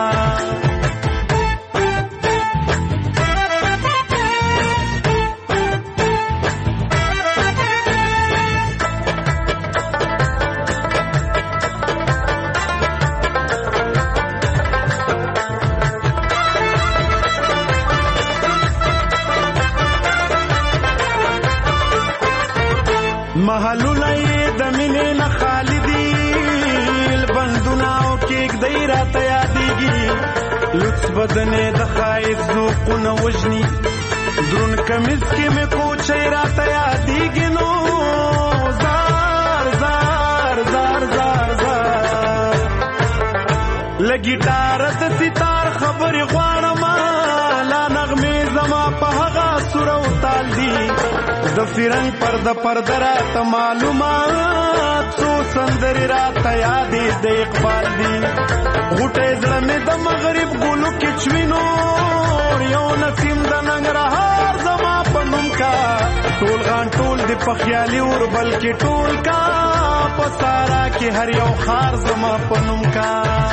محلونه یې د مینې نه خالي دي بندونه او کېږدۍ راته یادېږي لطف بدنې د ښایست ذوقونه وژني درون کمیز کې مې کوچۍ راته یادېږي نو زار زار زار زار زار له ګیټاره د ستار خبرې غواړم لا نغمې زما په هغه سور او تال دي د فرنګ پر د پرده راته معلومات څو سندرې راته یادې د اقبال دي غوټې زړه مې د مغرب ګلو کې چوینور یو نسیم د ننګرهار زما په نوم کا ټول غان ټول د پخیالي اور بلکې ټول کا په سارا کې هر یو خار زما په نوم کا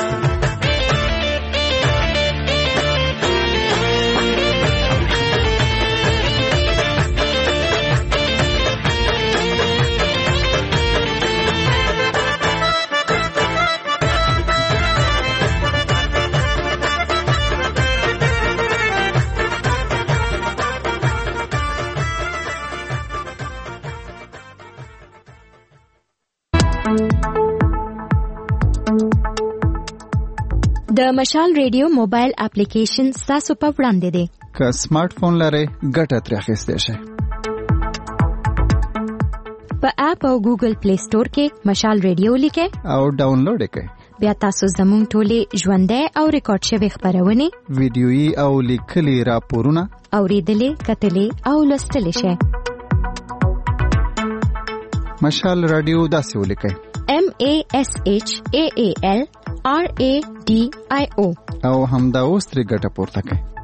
د مشال ریډیو موبایل اپلیکیشن تاسو په وړاندې دی. که سمارټ فون لرئ ګټه ترې اخیستی شئ. په اپ او ګوګل پلی سٹور کې مشال ریډیو لیکئ او ډاونلوډ یې کړئ. بیا تاسو زموږ ټولې ژوندۍ او ریکارډ شوی خبرونه ویډیويي او لیکلي راپورونه اوریدلې کتلې او لوستلې شئ. مشال رادیو داسې ولیکئ: M A S H A A L R A D I O او همدا اوس ترې ګټه پورته کړئ.